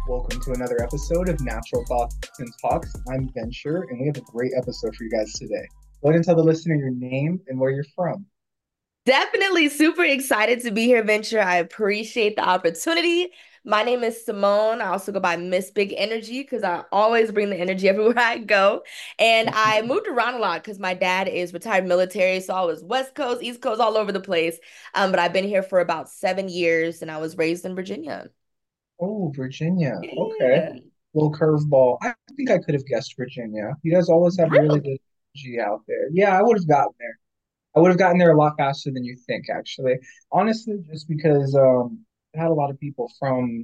Welcome to another episode of Natural Thoughts and Talks. I'm Venture, and we have a great episode for you guys today. Go ahead and tell the listener your name and where you're from. Definitely super excited to be here, Venture. I appreciate the opportunity. My name is Simone. I also go by Miss Big Energy because I always bring the energy everywhere I go. And I moved around a lot because my dad is retired military. So I was West Coast, East Coast, all over the place. But I've been here for about 7 years and I was raised in Virginia. Oh, Virginia. Okay. Yeah. Little curveball. I think I could have guessed Virginia. You guys always have really Really? good energy out there. Yeah, I would have gotten there. I would have gotten there a lot faster than you think, actually. Honestly, just because I had a lot of people from,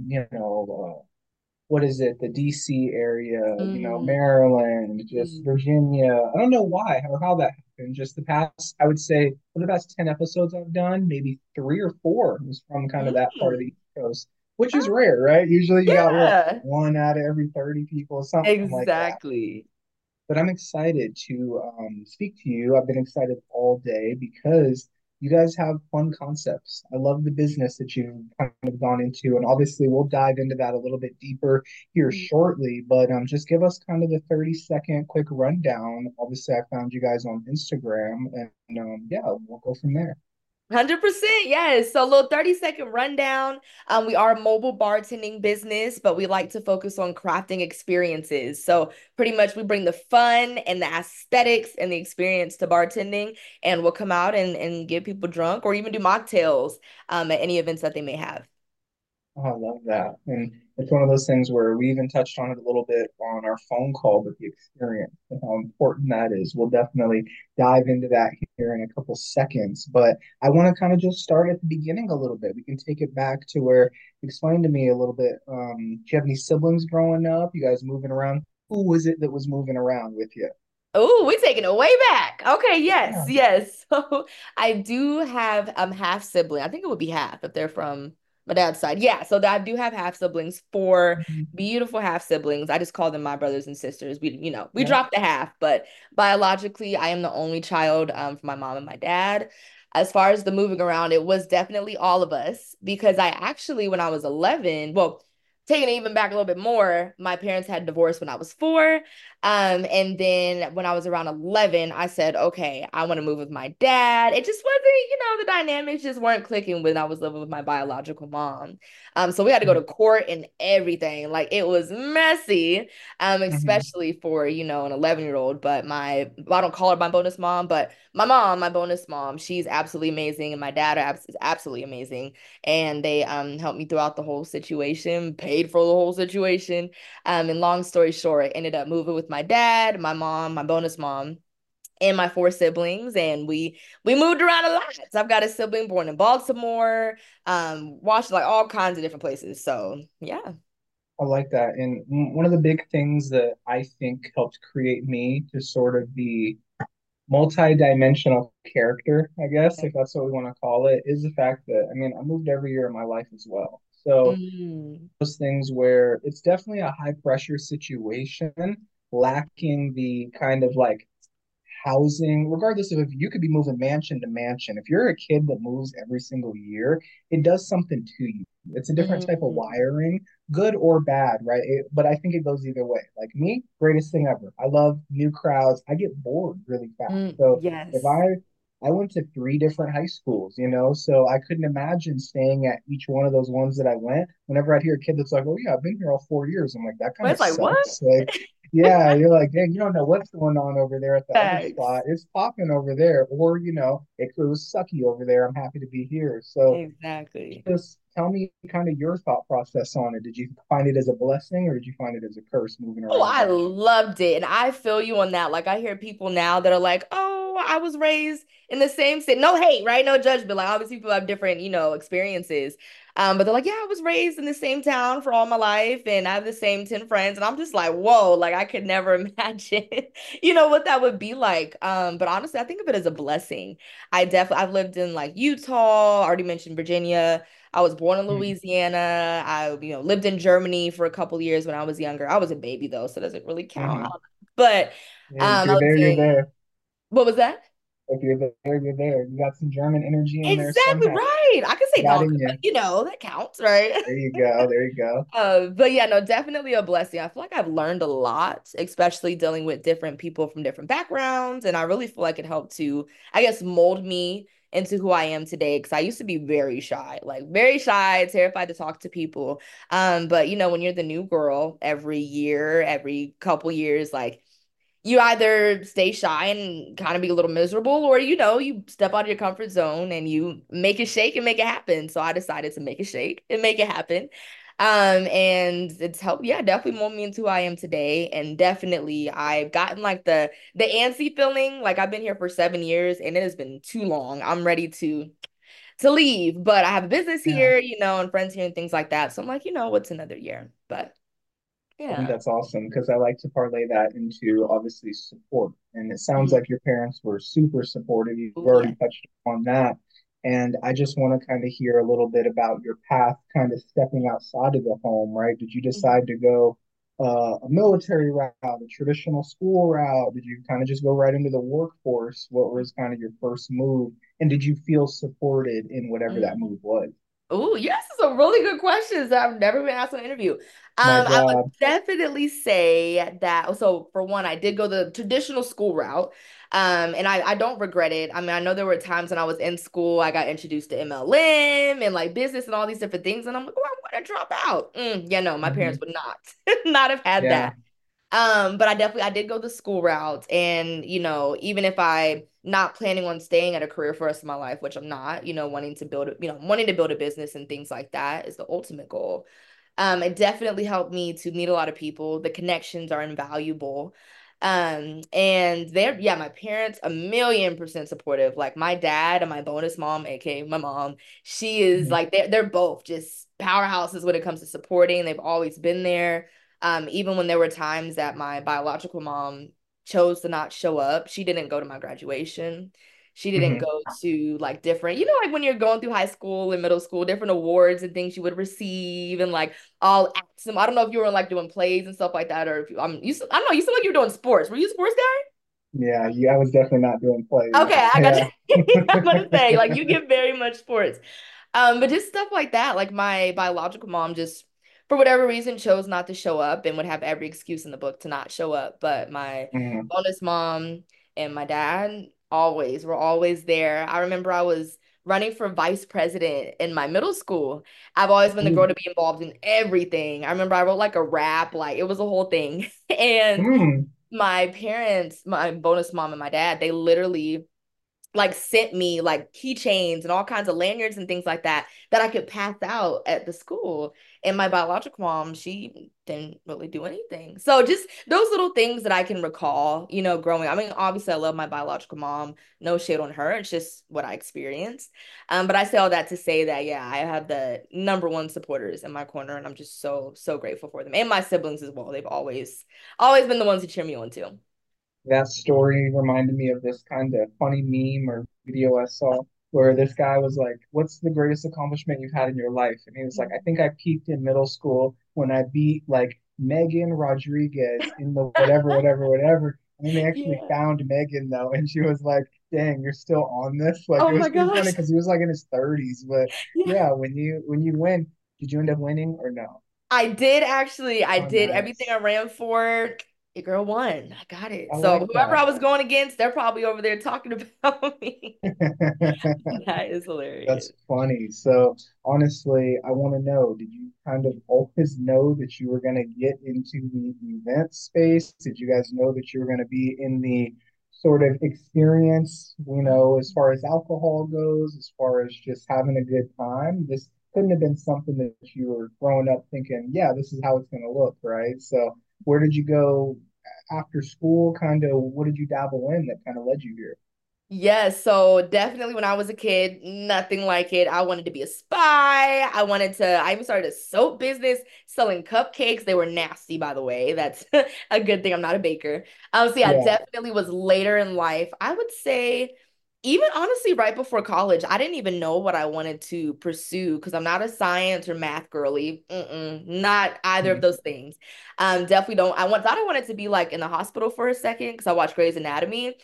what is it, the DC area, Mm. Maryland, just Virginia. I don't know why or how that happened. Just the past, I would say, for the past 10 episodes I've done, maybe three or four was from kind of that part of the Mm. East Coast, which is rare, right? Usually you got what, Yeah, one out of every 30 people, something like that. exactly. But I'm excited to speak to you. I've been excited all day because you guys have fun concepts. I love the business that you've kind of gone into, and obviously we'll dive into that a little bit deeper here shortly. But just give us kind of the 30-second quick rundown. Obviously, I found you guys on Instagram, and yeah, we'll go from there. 100%, yes. So a little 30-second rundown. We are a mobile bartending business, but we like to focus on crafting experiences. So pretty much we bring the fun and the aesthetics and the experience to bartending, and we'll come out and get people drunk or even do mocktails at any events that they may have. Oh, I love that. And it's one of those things where we even touched on it a little bit on our phone call, but the experience and how important that is. We'll definitely dive into that here in a couple seconds. But I want to kind of just start at the beginning a little bit. We can take it back to where, explain to me a little bit. Do you have any siblings growing up? You guys moving around? Who was it that was moving around with you? Oh, we're taking it way back. Okay, yes, Yeah. yes. So I do have half sibling. I think it would be half if they're from my dad's side. Yeah, so I do have half siblings, four beautiful half siblings. I just call them my brothers and sisters. We Yeah. dropped the half, but biologically I am the only child from my mom and my dad. As far as the moving around, it was definitely all of us because I actually, when I was 11, well, taking it even back a little bit more, my parents had divorced when I was 4. And then when I was around 11, I said, okay, I want to move with my dad. It just wasn't, the dynamics just weren't clicking when I was living with my biological mom. So we had to go to court and everything. Like it was messy, Hmm. especially for, an 11-year-old. But I don't call her my bonus mom, but my mom, my bonus mom, she's absolutely amazing. And my dad is absolutely amazing. And they helped me throughout the whole situation, paid for the whole situation. And long story short, I ended up moving with my dad, my mom, my bonus mom, and my four siblings, and we moved around a lot. So I've got a sibling born in Baltimore, Washington, like all kinds of different places. So yeah. I like that. And one of the big things that I think helped create me to sort of be multi-dimensional character, I guess, if that's what we want to call it, is the fact that I mean, I moved every year of my life as well. So Mm, those things where it's definitely a high pressure situation, lacking the kind of like housing, regardless of if you could be moving mansion to mansion. If you're a kid that moves every single year, it does something to you. It's a different type of mm, wiring, good or bad, right? But I think it goes either way. Like me, greatest thing ever. I love new crowds. I get bored really fast. So if yes. I went to three different high schools, so I couldn't imagine staying at each one of those ones that I went. Whenever I'd hear a kid that's like, "Oh yeah, I've been here all 4 years," I'm like, "That But kind of it's like, what? sucks." Like, yeah, you're like, dang, you don't know what's going on over there at the other Thanks. spot. It's popping over there, or it was sucky over there. I'm happy to be here. So Exactly. just tell me kind of your thought process on it. Did you find it as a blessing, or did you find it as a curse moving Oh, around a I bunch? loved it. And I feel you on that. Like I hear people now that are like, oh, I was raised in the same city. No hate, right? No judgment. Like obviously people have different, experiences. But they're like, yeah, I was raised in the same town for all my life and I have the same 10 friends. And I'm just like, whoa, like I could never imagine, what that would be like. But honestly, I think of it as a blessing. I've lived in like Utah, already mentioned Virginia. I was born in Mhm. Louisiana. I, lived in Germany for a couple years when I was younger. I was a baby though, so it doesn't really count. I Mhm. don't know. But Yeah, if I you're lived there, you're in there. what was that? If you're there, you're there. You got some German energy in there Exactly somehow. right. right. I can say Got Tonka, in you. that counts, right? There you go. There you go. But yeah, no, definitely a blessing. I feel like I've learned a lot, especially dealing with different people from different backgrounds. And I really feel like it helped to, I guess, mold me into who I am today. Because I used to be very shy, like very shy, terrified to talk to people. But when you're the new girl every year, every couple years, like you either stay shy and kind of be a little miserable, or you step out of your comfort zone and you make it shake and make it happen. So I decided to make it shake and make it happen. And it's helped, yeah, definitely mold me into who I am today. And definitely I've gotten like the antsy feeling. Like I've been here for 7 years and it has been too long. I'm ready to leave. But I have a business Yeah. here, and friends here and things like that. So I'm like, what's another year? But I think yeah. that's awesome because I like to parlay that into obviously support. And it sounds Mhm. like your parents were super supportive. You've Oh, already yeah. touched on that. And I just want to kind of hear a little bit about your path, kind of stepping outside of the home, right? Did you Mhm. decide to go a military route, a traditional school route? Did you kind of just go right into the workforce? What was kind of your first move? And did you feel supported in whatever that Mhm. move was? Oh, yes, this is a really good questions that I've never been asked in an interview. My I would job. definitely say that. So, for one, I did go the traditional school route, and I don't regret it. I mean, I know there were times when I was in school, I got introduced to MLM and like business and all these different things, and I'm like, oh, I'm gonna drop out. Yeah, no, my parents Hmm. would not not have had Yeah. that. But I did go the school route, and even if I not planning on staying at a career for the rest of my life, which I'm not, wanting to build a business and things like that is the ultimate goal. It definitely helped me to meet a lot of people. The connections are invaluable. And yeah, my parents 1,000,000% supportive. Like my dad and my bonus mom, aka my mom, she is Mhm. like they're both just powerhouses when it comes to supporting. They've always been there. Even when there were times that my biological mom chose to not show up, she didn't go to my graduation. She didn't Mhm. go to like different, like when you're going through high school and middle school, different awards and things you would receive and like all acts. I don't know if you were like doing plays and stuff like that, or if I don't know, you seem like you were doing sports. Were you a sports Yeah, I was definitely not doing guy? plays. Okay, I got Yeah. you. I'm gonna say like you give very much sports. But just stuff like that. Like my biological mom just, for whatever reason, chose not to show up and would have every excuse in the book to not show up. But my Mhm. bonus mom and my dad always were always there. I remember I was running for vice president in my middle school. I've always been the girl Ooh. to be involved in everything. I remember I wrote like a rap, like it was a whole thing. And Mm. my parents, my bonus mom and my dad, they literally like sent me like keychains and all kinds of lanyards and things like that I could pass out at the school. And my biological mom, she didn't really do anything. So just those little things that I can recall, growing. I mean, obviously I love my biological mom. No shade on her. It's just what I experienced. But I say all that to say that yeah, I have the number one supporters in my corner and I'm just so, so grateful for them. And my siblings as well. They've always been the ones who cheer me on too. That story reminded me of this kind of funny meme or video I saw where this guy was like, "What's the greatest accomplishment you've had in your life?" And he was like, "I think I peaked in middle school when I beat like Megan Rodriguez in the whatever, whatever, whatever." And then they actually Yeah. found Megan though, and she was like, "Dang, you're still on this?" Like Oh it was my pretty funny gosh. because he was like in his 30s. But Yeah. yeah, when you win, did you end up winning or no? I did actually. I Oh, did everything I nice. ran for. Your girl won. I got it. I So like whoever I that. was going against, they're probably over there talking about me. That is That's hilarious. funny. So honestly, I want to know, did you kind of always know that you were going to get into the event space? Did you guys know that you were going to be in the sort of experience, as far as alcohol goes, as far as just having a good time? This couldn't have been something that you were growing up thinking, yeah, this is how it's going to look, right? So where did you go after school? Kind of what did you dabble in that kind of led you here? Yes, so definitely when I was a kid, nothing like it. I wanted to be a spy. I even started a soap business selling cupcakes. They were nasty, by the way. That's a good thing I'm not a baker. So yeah, Yeah. definitely was later in life. I would say even honestly right before college, I didn't even know what I wanted to pursue because I'm not a science or math girly. Not either of Mhm. those things. Definitely don't. Thought I wanted to be like in the hospital for a second because I watched Grey's Anatomy.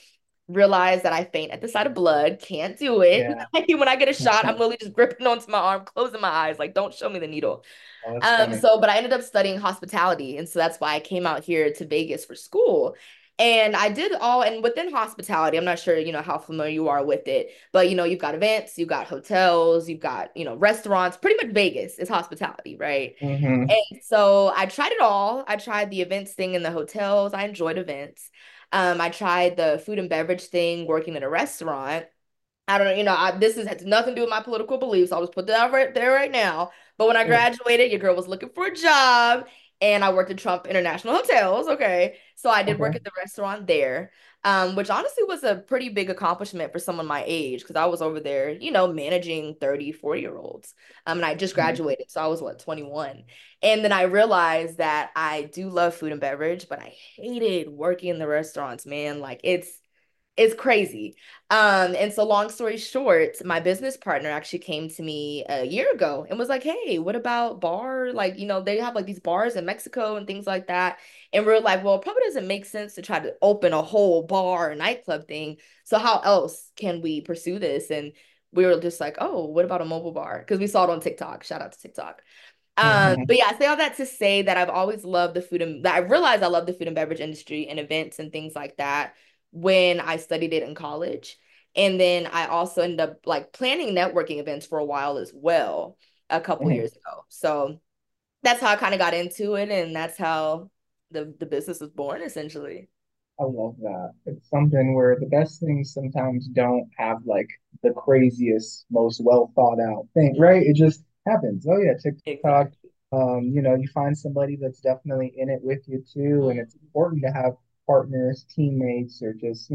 realized that I faint at the sight of blood, can't do it. Yeah. Like, when I get a shot, I'm literally just gripping onto my arm, closing my eyes, like, don't show me the needle. Oh, that's funny. But I ended up studying hospitality, and so that's why I came out here to Vegas for school. And I did all, and within hospitality, I'm not sure, how familiar you are with it, but you've got events, you've got hotels, you've got, restaurants, pretty much Vegas is hospitality, right? Hmm. And so I tried it all. I tried the events thing in the hotels. I enjoyed events. I tried the food and beverage thing working in a restaurant. I don't know, this has nothing to do with my political beliefs. I'll just put that out right there right now. But when I graduated, your girl was looking for a job and I worked at Trump International Hotels. Okay. So I did work Okay. at the restaurant there, which honestly was a pretty big accomplishment for someone my age because I was over there, managing 30, 40-year-olds. And I just Mhm. graduated. So I was what, 21. And then I realized that I do love food and beverage, but I hated working in the restaurants, man. Like it's crazy. And so long story short, my business partner actually came to me a year ago and was like, "Hey, what about bar? Like, they have like these bars in Mexico and things like that." And we're like, "Well, it probably doesn't make sense to try to open a whole bar or nightclub thing. So how else can we pursue this?" And we were just like, "Oh, what about a mobile bar?" Because we saw it on TikTok. Shout out to TikTok. But Hmm. yeah, I say all that to say that I've always loved the food and that I realized I love the food and beverage industry and events and things like that when I studied it in college. And then I also ended up like planning networking events for a while as well, a couple Hmm. years ago. So that's how I kind of got into it, and that's how the business was born essentially. I love that. It's something where the best things sometimes don't have like the craziest, most well thought out thing, right? It just happens. Oh yeah, TikTok. Exactly. You find somebody that's definitely in it with you too, and it's important to have partners, teammates, or just,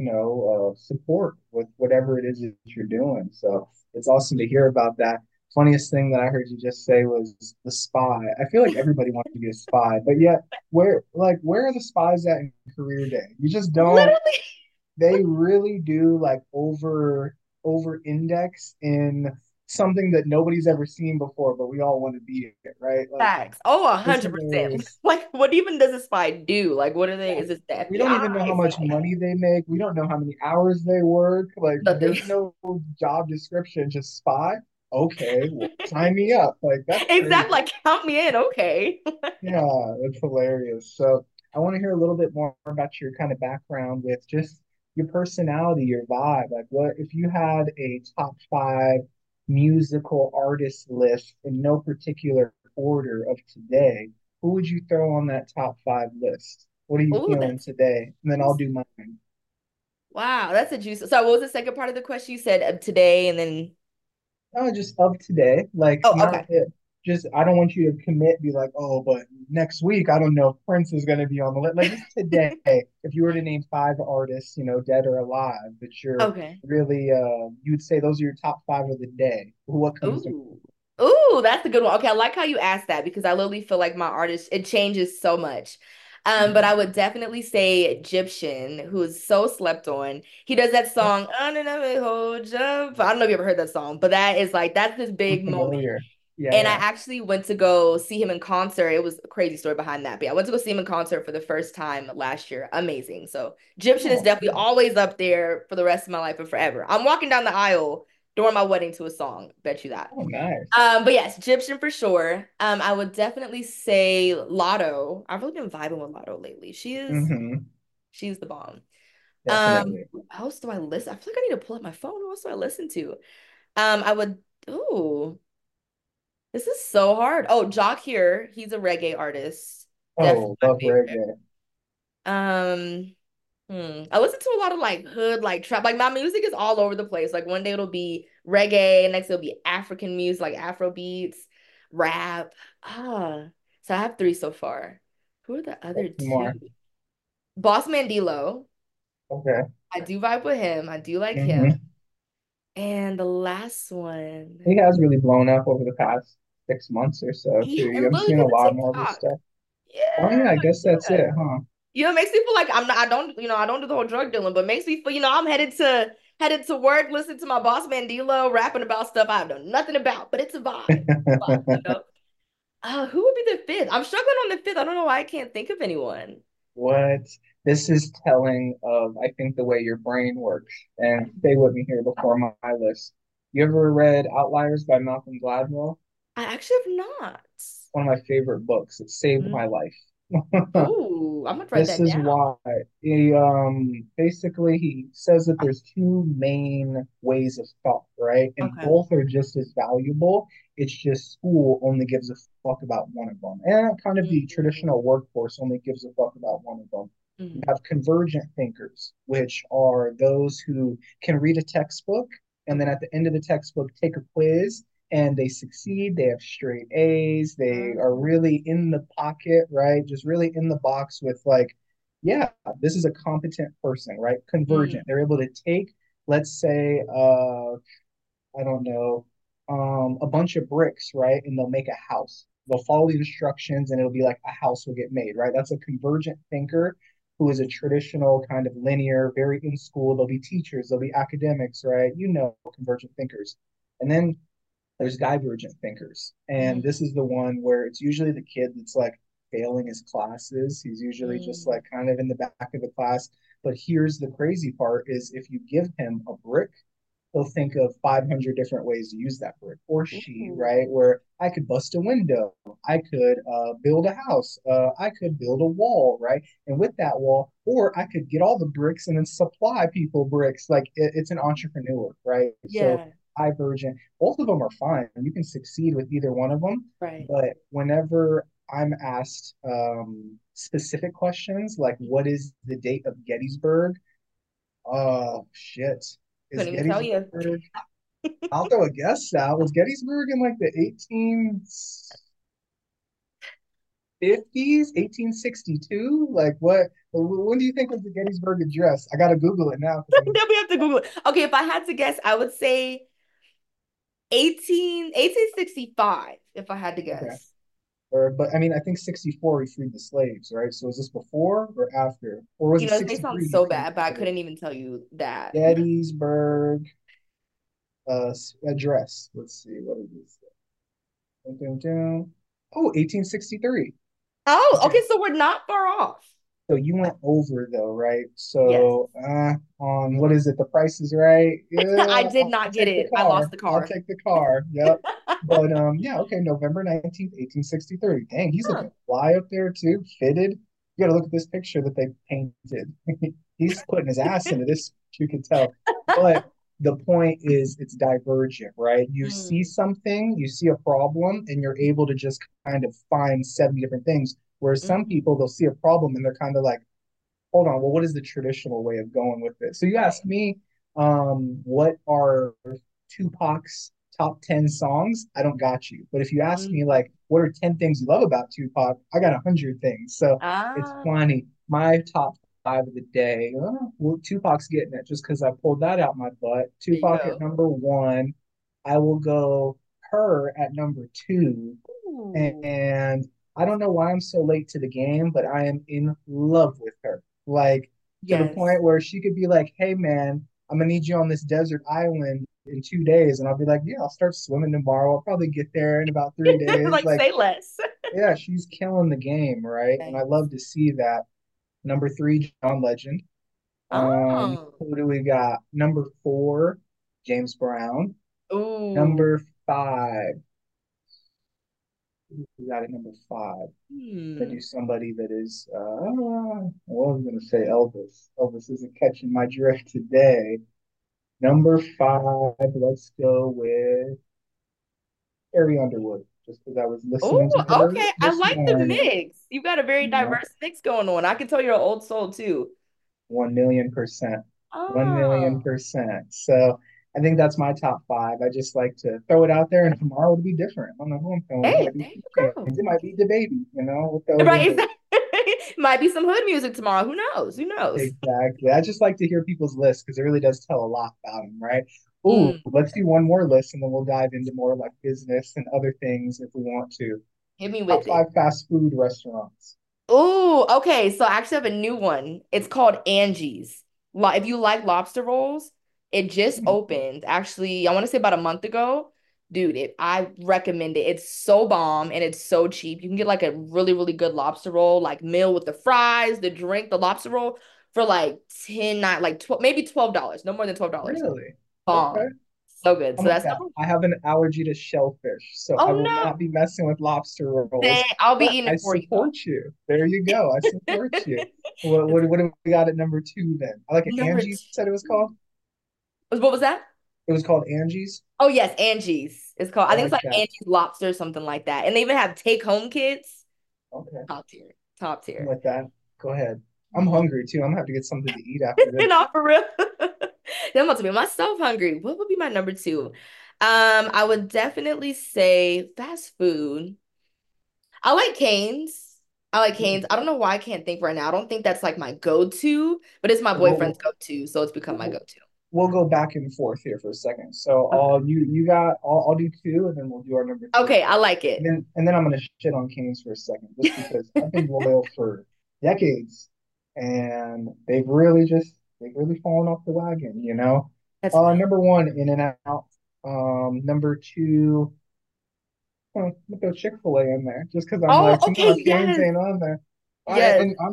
support with whatever it is that you're doing. So it's awesome to hear about that. Funniest thing that I heard you just say was the spy. I feel like everybody wants to be a spy, but yet where are the spies at in career day? You just don't. Literally They really do like over index in something that nobody's ever seen before, but we all want to be it, right? Like facts. Oh, it's 100%. hilarious. Like, what even does a spy do? Like, what are they? Is this the We don't even know FBI? how Is much it money they make. We don't know how many hours they work. Like nothing? there's no job description, just spy. Okay, well, sign me up. Like that's Exactly. crazy. Like, count me in. Okay. Yeah, that's hilarious. So I want to hear a little bit more about your kind of background with just your personality, your vibe. Like what if you had a top five musical artist list in no particular order of today, who would you throw on that top five list? What are you Oh, feeling that's today? And then I'll juicy. do mine. Wow, that's a juice. So, what was the second part of the question? You said today, and then Just of today, like oh, not okay. it, just I don't want you to commit, be like, oh, but next week I don't know if Prince is going to be on the list. Like just today, if you were to name five artists, dead or alive, that you're Okay. really, you'd say those are your top five of the day. What comes to Ooh. Ooh, that's a good one. Okay, I like how you asked that because I literally feel like my artist, it changes so much. But I mind? would definitely say Egyptian, who is so slept on. He does that Yeah, song, "I don't know, hold up." I don't know if you ever heard that song, but that is like that's this I'm big moment. familiar. Yeah, And I yeah. actually went to go see him in concert. It was a crazy story behind that. But yeah, I went to go see him in concert for the first time last year. Amazing. So Egyptian is Oh, definitely cool. always up there for the rest of my life and forever. I'm walking down the aisle during my wedding to a song. Bet you that. Oh, nice. But yes, Egyptian for sure. I would definitely say Lotto. I've really been vibing with Lotto lately. Mm-hmm. She's the bomb. Definitely. Who else do I listen? I feel like I need to pull up my phone. Who else do I listen to? I would. Ooh. This is so hard. Oh, Jock here. He's a reggae artist. Definitely Oh, my love favorite. reggae. Um, I listen to a lot of like hood, like trap. Like my music is all over the place. Like one day it'll be reggae, next it'll be African music, like Afro beats, rap. Ah, so I have three so far. Who are the other What's two? more? Boss Mandilo. Okay. I do vibe with him. I do like him. Mm-hmm. And the last one, He has really blown up over the past 6 months or so yeah, too. and I'm literally seeing a because of lot more of his TikTok. stuff. Oh Yeah, yeah, I guess that's yeah. it, huh? It makes me feel like I'm not, I don't do the whole drug dealing, but makes me feel, I'm headed to work, listening to my boss Mandilo rapping about stuff I know nothing about, but it's a vibe. Who would be the fifth? I'm struggling on the fifth. I don't know why I can't think of anyone. What? This is telling of, I think, the way your brain works. And stay with me here before my list. You ever read Outliers by Malcolm Gladwell? I actually have not. One of my favorite books. It saved my Mm. life. Ooh, I'm gonna write This that is down. why he basically he says that there's two main ways of thought, right? And Okay. both are just as valuable. It's just school only gives a fuck about one of them. And kind of the Mm. traditional workforce only gives a fuck about one of them. You Mm. have convergent thinkers, which are those who can read a textbook and then Okay. at the end of the textbook take a quiz and they succeed. They have straight A's. They are Mm. really in the pocket, right? Just really in the box with like, yeah, this is a competent person, right? Convergent. Mm. They're able to take, let's say, I don't know, a bunch of bricks, right? And they'll make a house. They'll follow the instructions and it'll be like a house will get made, right? That's a convergent thinker who is a traditional kind of linear, very in school. They'll be teachers, they'll be academics, right? You know, convergent thinkers. And then there's divergent thinkers. And this Mm. is the one where it's usually the kid that's like failing his classes. He's usually just Mm. like kind of in the back of the class. But here's the crazy part is if you give him a brick, he'll think of 500 different ways to use that brick or she, Ooh. right? Where I could bust a window, I could build a house, I could build a wall, right? And with that wall, or I could get all the bricks and then supply people bricks. Like it's an entrepreneur, right? So Yeah. divergent, both of them are fine. You can succeed with either one of them. Right. But whenever I'm asked specific questions like what is the date of Gettysburg? Oh shit. Is Couldn't even tell you. Gettysburg? I'll throw a guess out. Was Gettysburg in like the 1850s, 1862? Like what? When do you think was the Gettysburg Address? I gotta Google it now because Then we have to Google it. Okay, if I had to guess, I would say 1865, if I had to okay. guess. But I mean, I think 64 he freed the slaves, right? So is this before or after? Or was You it know, this may sound 63 he so freed bad, but I the slaves? couldn't even tell you that. Gettysburg Address. Let's see. What is this? Dun, dun, dun. Oh, 1863. Oh, Okay. okay, so we're not far off. So you went over though, right? Yes. So on what is it? The Price is Right. I Yeah, did I'll not get take the it. I lost car. the I'll car. take the car. Yep. But yeah, okay, November 19th, 1863. Dang, he's Huh. looking fly up there too, fitted. You gotta look at this picture that they painted. He's putting his ass into this, you can tell. But the point is it's divergent, right? You see Mm, something, you see a problem, and you're able to just kind of find 70 different things. Whereas some mm, people they'll see a problem and they're kind of like, hold on, well, what is the traditional way of going with this? So you ask right. me, what are Tupac's top 10 songs? I don't got you. But if you ask me, Mm. like, what are 10 things you love about Tupac? I got 100 things. So it's Ah, funny. My top five of the day, well, Tupac's getting it just because I pulled that out my butt. there you Tupac at go. number one. I will go her at number two. Ooh. And I don't know why I'm so late to the game, but I am in love with her. Like to the Yes. point where she could be like, "Hey man, I'm gonna need you on this desert island in 2 days," and I'll be like, "Yeah, I'll start swimming tomorrow. I'll probably get there in about 3 days." Like, Like, say less. yeah, she's killing the game, right? And I Nice. love to see that. Number three, John Legend. Oh. Who do we got? Number four, James Brown. Ooh. Number five, we got it. Number five. To do Hmm. somebody that is, well, I was going to say Elvis. Elvis isn't catching my drift today. Number five, let's go with Carrie Underwood, just because I was listening to Oh, her okay. I this like the morning. mix. You've got a very You know, diverse mix going on. I can tell you're an old soul too. 1,000,000%. One million Oh. percent. So I think that's my top five. I just like to throw it out there, and tomorrow will be different. I don't know who I'm throwing. It Hey, might be there you 2 Chainz. go. It might be the baby. We'll throw it Right, in there. exactly. Might be some hood music tomorrow. Who knows? Who knows? Exactly. I just like to hear people's lists because it really does tell a lot about them, right? Ooh, Mm, let's do one more list and then we'll dive into more like business and other things if we want to. hit me Top with it. five fast food restaurants. Oh, okay. So I actually have a new one. It's called Angie's. If you like lobster rolls, it just Hmm. opened. Actually, I want to say about a month ago. Dude, I recommend it. It's so bomb and it's so cheap. You can get like a really, really good lobster roll, like meal with the fries, the drink, the lobster roll for like 10, not like 12, maybe $12. No more than $12. Really? Okay. Bomb. So good. I'm So with that's that. number. I have an allergy to shellfish, so I Oh will no. not be messing with lobster rolls. Dang, I'll be But eating I it for you though. support you. There you go. I support you. What do we got at number two then? I like it. Number Angie's said it was two. called. What was that? It was called Angie's. Oh yes, Angie's. It's called. I I think it's like like that. Angie's Lobster, or something like that. And they even have take home kits. Okay. Top tier. Top I'm tier. with that. Go ahead. I'm Mm. hungry too. I'm gonna have to get something to eat after this. Not for real. I'm about to make myself hungry. What would be my number two? I would definitely say fast food. I like Cane's. I like Cane's. I don't know why I can't think right now. I don't think that's like my go-to, but it's my boyfriend's We'll, go-to, so it's become my we'll, go-to. we'll go back and forth here for a second. So Okay. you got I'll do two and then we'll do our number three. Okay, I like And it. then I'm gonna shit on Canes for a second, just because I've been loyal for decades, and they've really fallen off the wagon, you know. That's real. Number one, In and Out. Number two, I'm gonna throw Chick-fil-A in there, just because I'm Oh, like, okay, Canes yes. ain't on there. Yes. And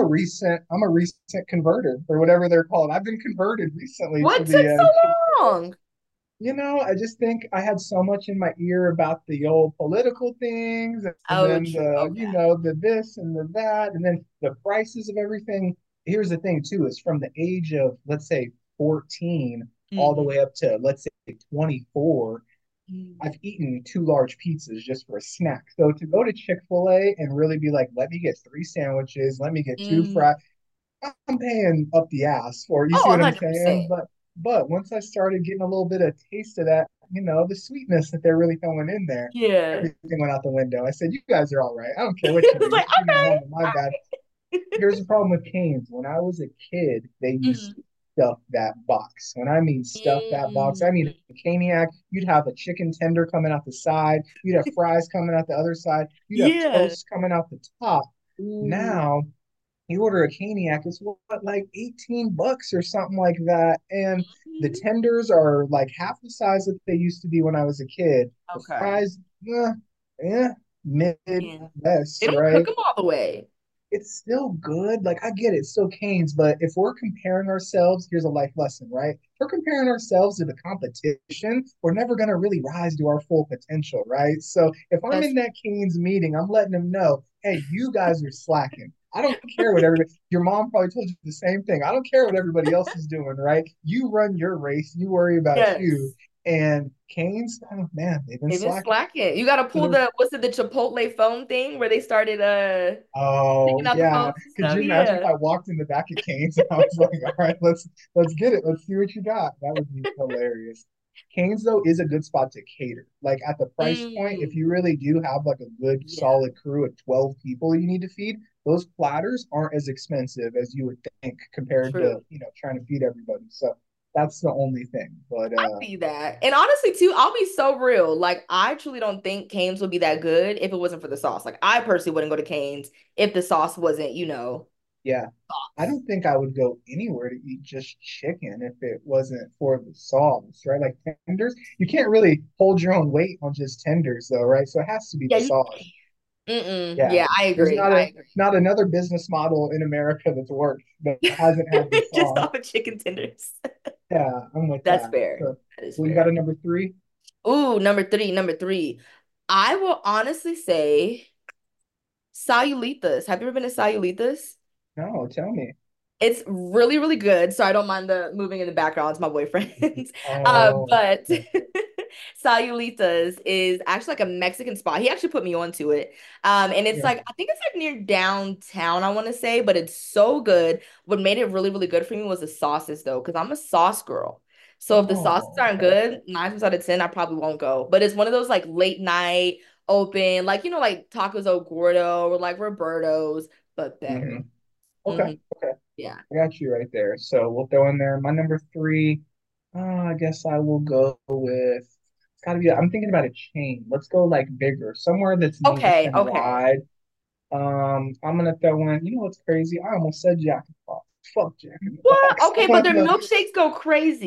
I'm a recent converter or whatever they're called. I've been converted recently to What took the so Chick-fil-A. long? I just think I had so much in my ear about the old political things and Oh, then true. Okay. the this and the that and then the prices of everything. Here's the thing too, is from the age of, let's say, 14 all the Mhm. way up to, let's say, 24, Mhm. I've eaten two large pizzas just for a snack. So to go to Chick-fil-A and really be like, let me get three sandwiches, let me get two Mm. fries, I'm paying up the ass for it. You Oh, see what I'm saying? 100%. But once I started getting a little bit of taste of that, the sweetness that they're really throwing in there, Yeah. everything went out the window. I said, you guys are all right. I don't care what you do. It's You're like, bringing it home okay. to my All bad. right. Here's the problem with Canes. When I was a kid, they used Mhm. to stuff that box. When I mean stuff that box, I mean Mm. a caniac. You'd have a chicken tender coming out the side. You'd have fries coming out the other side. You'd have Yeah. toast coming out the top. Ooh. Now you order a caniac, it's what, like $18 or something like that. And the Mhm. tenders are like half the size that they used to be when I was a kid. The Okay. fries, eh, mid Yeah. They best, don't cook right? them all the way. It's still good. Like I get it, it's still Canes, but if we're comparing ourselves, here's a life lesson, right? If we're comparing ourselves to the competition, we're never gonna really rise to our full potential, right? So if I'm That's in that Canes meeting, I'm letting them know, hey, you guys are slacking. I don't care what everybody, your mom probably told you the same thing. I don't care what everybody else is doing, right? You run your race, you worry about you. yes. And Canes, oh man, they've been They've been slacking. slacking. You gotta So pull the what's it, the Chipotle phone thing where they started oh taking out the yeah. phones and Could stuff. you imagine if Yeah. I walked in the back of Cane's and I was like, all right, let's get it. Let's see what you got. That would be hilarious. Cane's though is a good spot to cater. Like at the price point, if Mm. you really do have like a good Yeah, solid crew of 12 people you need to feed, those platters aren't as expensive as you would think compared to, true. trying to feed everybody. So that's the only thing. But I see that. And honestly, too, I'll be so real. Like, I truly don't think Cane's would be that good if it wasn't for the sauce. Like, I personally wouldn't go to Cane's if the sauce wasn't, yeah, I sauce. don't think I would go anywhere to eat just chicken if it wasn't for the sauce, right? Like tenders, you can't really hold your own weight on just tenders, though, right? So it has to be Yeah, the you. sauce. Mm-mm. Yeah, Yeah, I there's agree. I agree. not another business model in America that's worked that hasn't had the Just sauce. off of chicken tenders. Yeah, I'm with That's that. fair. So, That is well, you got fair. a number three? Ooh, number three, number three. I will honestly say Salulitas. Have you ever been to Salulitas? No, tell me. It's really, really good. So I don't mind the moving in the background. It's my boyfriend. Oh, But okay. Salulitas is actually like a Mexican spot. He actually put me onto it. And it's Yeah. like, I think it's like near downtown, I want to say, but it's so good. What made it really, really good for me was the sauces though, because I'm a sauce girl. So if the sauces Oh, aren't okay. good, 9 times out of 10, I probably won't go. But it's one of those like late night open, like like Tacos El Gordo or like Roberto's, but Hmm. better. Okay. Hmm. Okay. Yeah. I got you right there. So we'll throw in there my number three. I guess I will go with, it's got to be, I'm thinking about a chain. Let's go like bigger, somewhere that's Okay, okay. nationwide. I'm gonna throw in, what's crazy? I almost said Jack in the Box. Fuck Jack in the What? Box. Okay, but their milkshakes go crazy.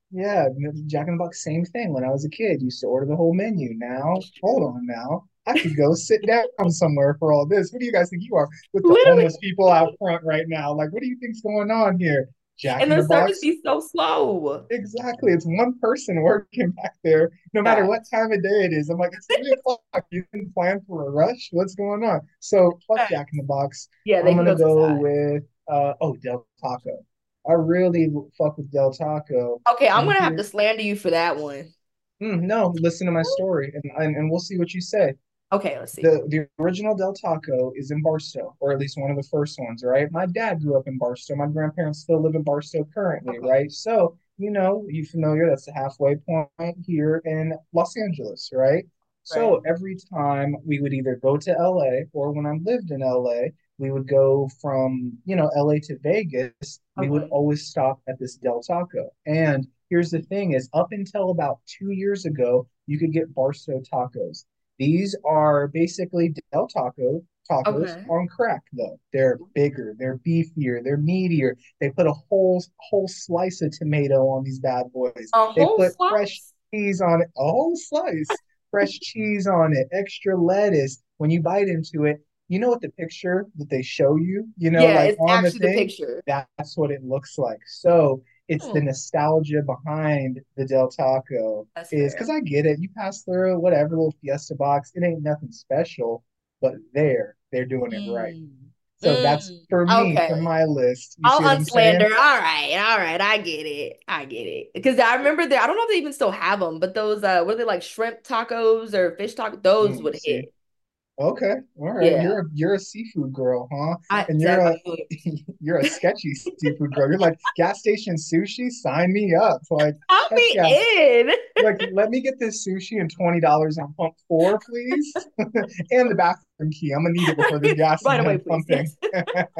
Yeah, Jack in the Box, same thing. When I was a kid, used to order the whole menu. Now, That's hold true. on now. I could go sit down somewhere for all this. What do you guys think you are with the Literally. homeless people out front right now? Like, what do you think's going on here? Jack And in the the service Box? be so slow. Exactly. It's one person working back there, no matter Yeah. what time of day it is. I'm like, it's 3 o'clock. You didn't plan for a rush. What's going on? So fuck Jack in the Box. Yeah, they I'm can gonna go to the go side. with Del Taco. I really fuck with Del Taco. Okay, I'm And gonna have to here, slander you for that one. no, listen to my story and we'll see what you say. Okay, let's see. The original Del Taco is in Barstow, or at least one of the first ones, right? My dad grew up in Barstow. My grandparents still live in Barstow currently, Okay. right? So, you familiar, that's the halfway point here in Los Angeles, right? Right. So every time we would either go to LA or when I lived in LA, we would go from, LA to Vegas, we would Okay. always stop at this Del Taco. And here's the thing is up until about 2 years ago, you could get Barstow tacos. These are basically Del Taco tacos Okay. on crack, though. They're bigger, they're beefier, they're meatier. They put a whole slice of tomato on these bad boys. A They whole put fresh slice? cheese on it, a whole slice, fresh cheese on it, extra lettuce. When you bite into it, you know what the picture that they show you, Yeah, like it's on the actually the thing, picture. that's what it looks like. So it's the Hmm, nostalgia behind the Del Taco that's is because fair. I get it. You pass through whatever little Fiesta box, it ain't nothing special, but they're doing it right. Mm. So that's Mm. for me, for Okay. my list. You I'll see what I'm unslander. saying? All right. I get it. I get it. Because I remember that. I don't know if they even still have them, but those what are they like shrimp tacos or fish tacos? Those would See, hit. okay, all right. Yeah. You're a seafood girl, huh? I And definitely. you're a sketchy seafood girl. You're like gas station sushi. Sign me up. Like Count heck me yeah. in. Like, let me get this sushi and $20 on pump four, please. And the bathroom key. I'm gonna need it before this gas is Right away, done please. pumping. Yes.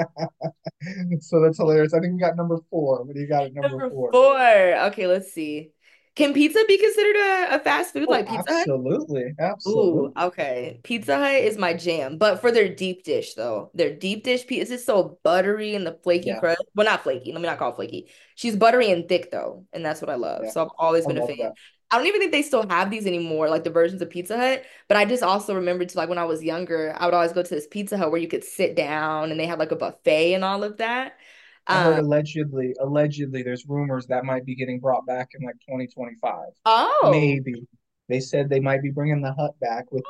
So that's hilarious. I think we got number four. What do you got at number Number four? four. Okay, let's see. Can pizza be considered a fast food Oh, like Pizza Hut? absolutely. Ooh, Absolutely. okay. Pizza Hut is my jam, but for their deep dish though, their deep dish pizza is so buttery and the flaky Yeah. crust. Well, not flaky. Let me not call it flaky. She's buttery and thick though, and that's what I love. Yeah. So I've always I been a fan. love that. I don't even think they still have these anymore, like the versions of Pizza Hut. But I just also remember to like when I was younger, I would always go to this Pizza Hut where you could sit down and they had like a buffet and all of that. I heard Um, allegedly, there's rumors that might be getting brought back in like 2025. oh, Maybe. They said they might be bringing the hut back with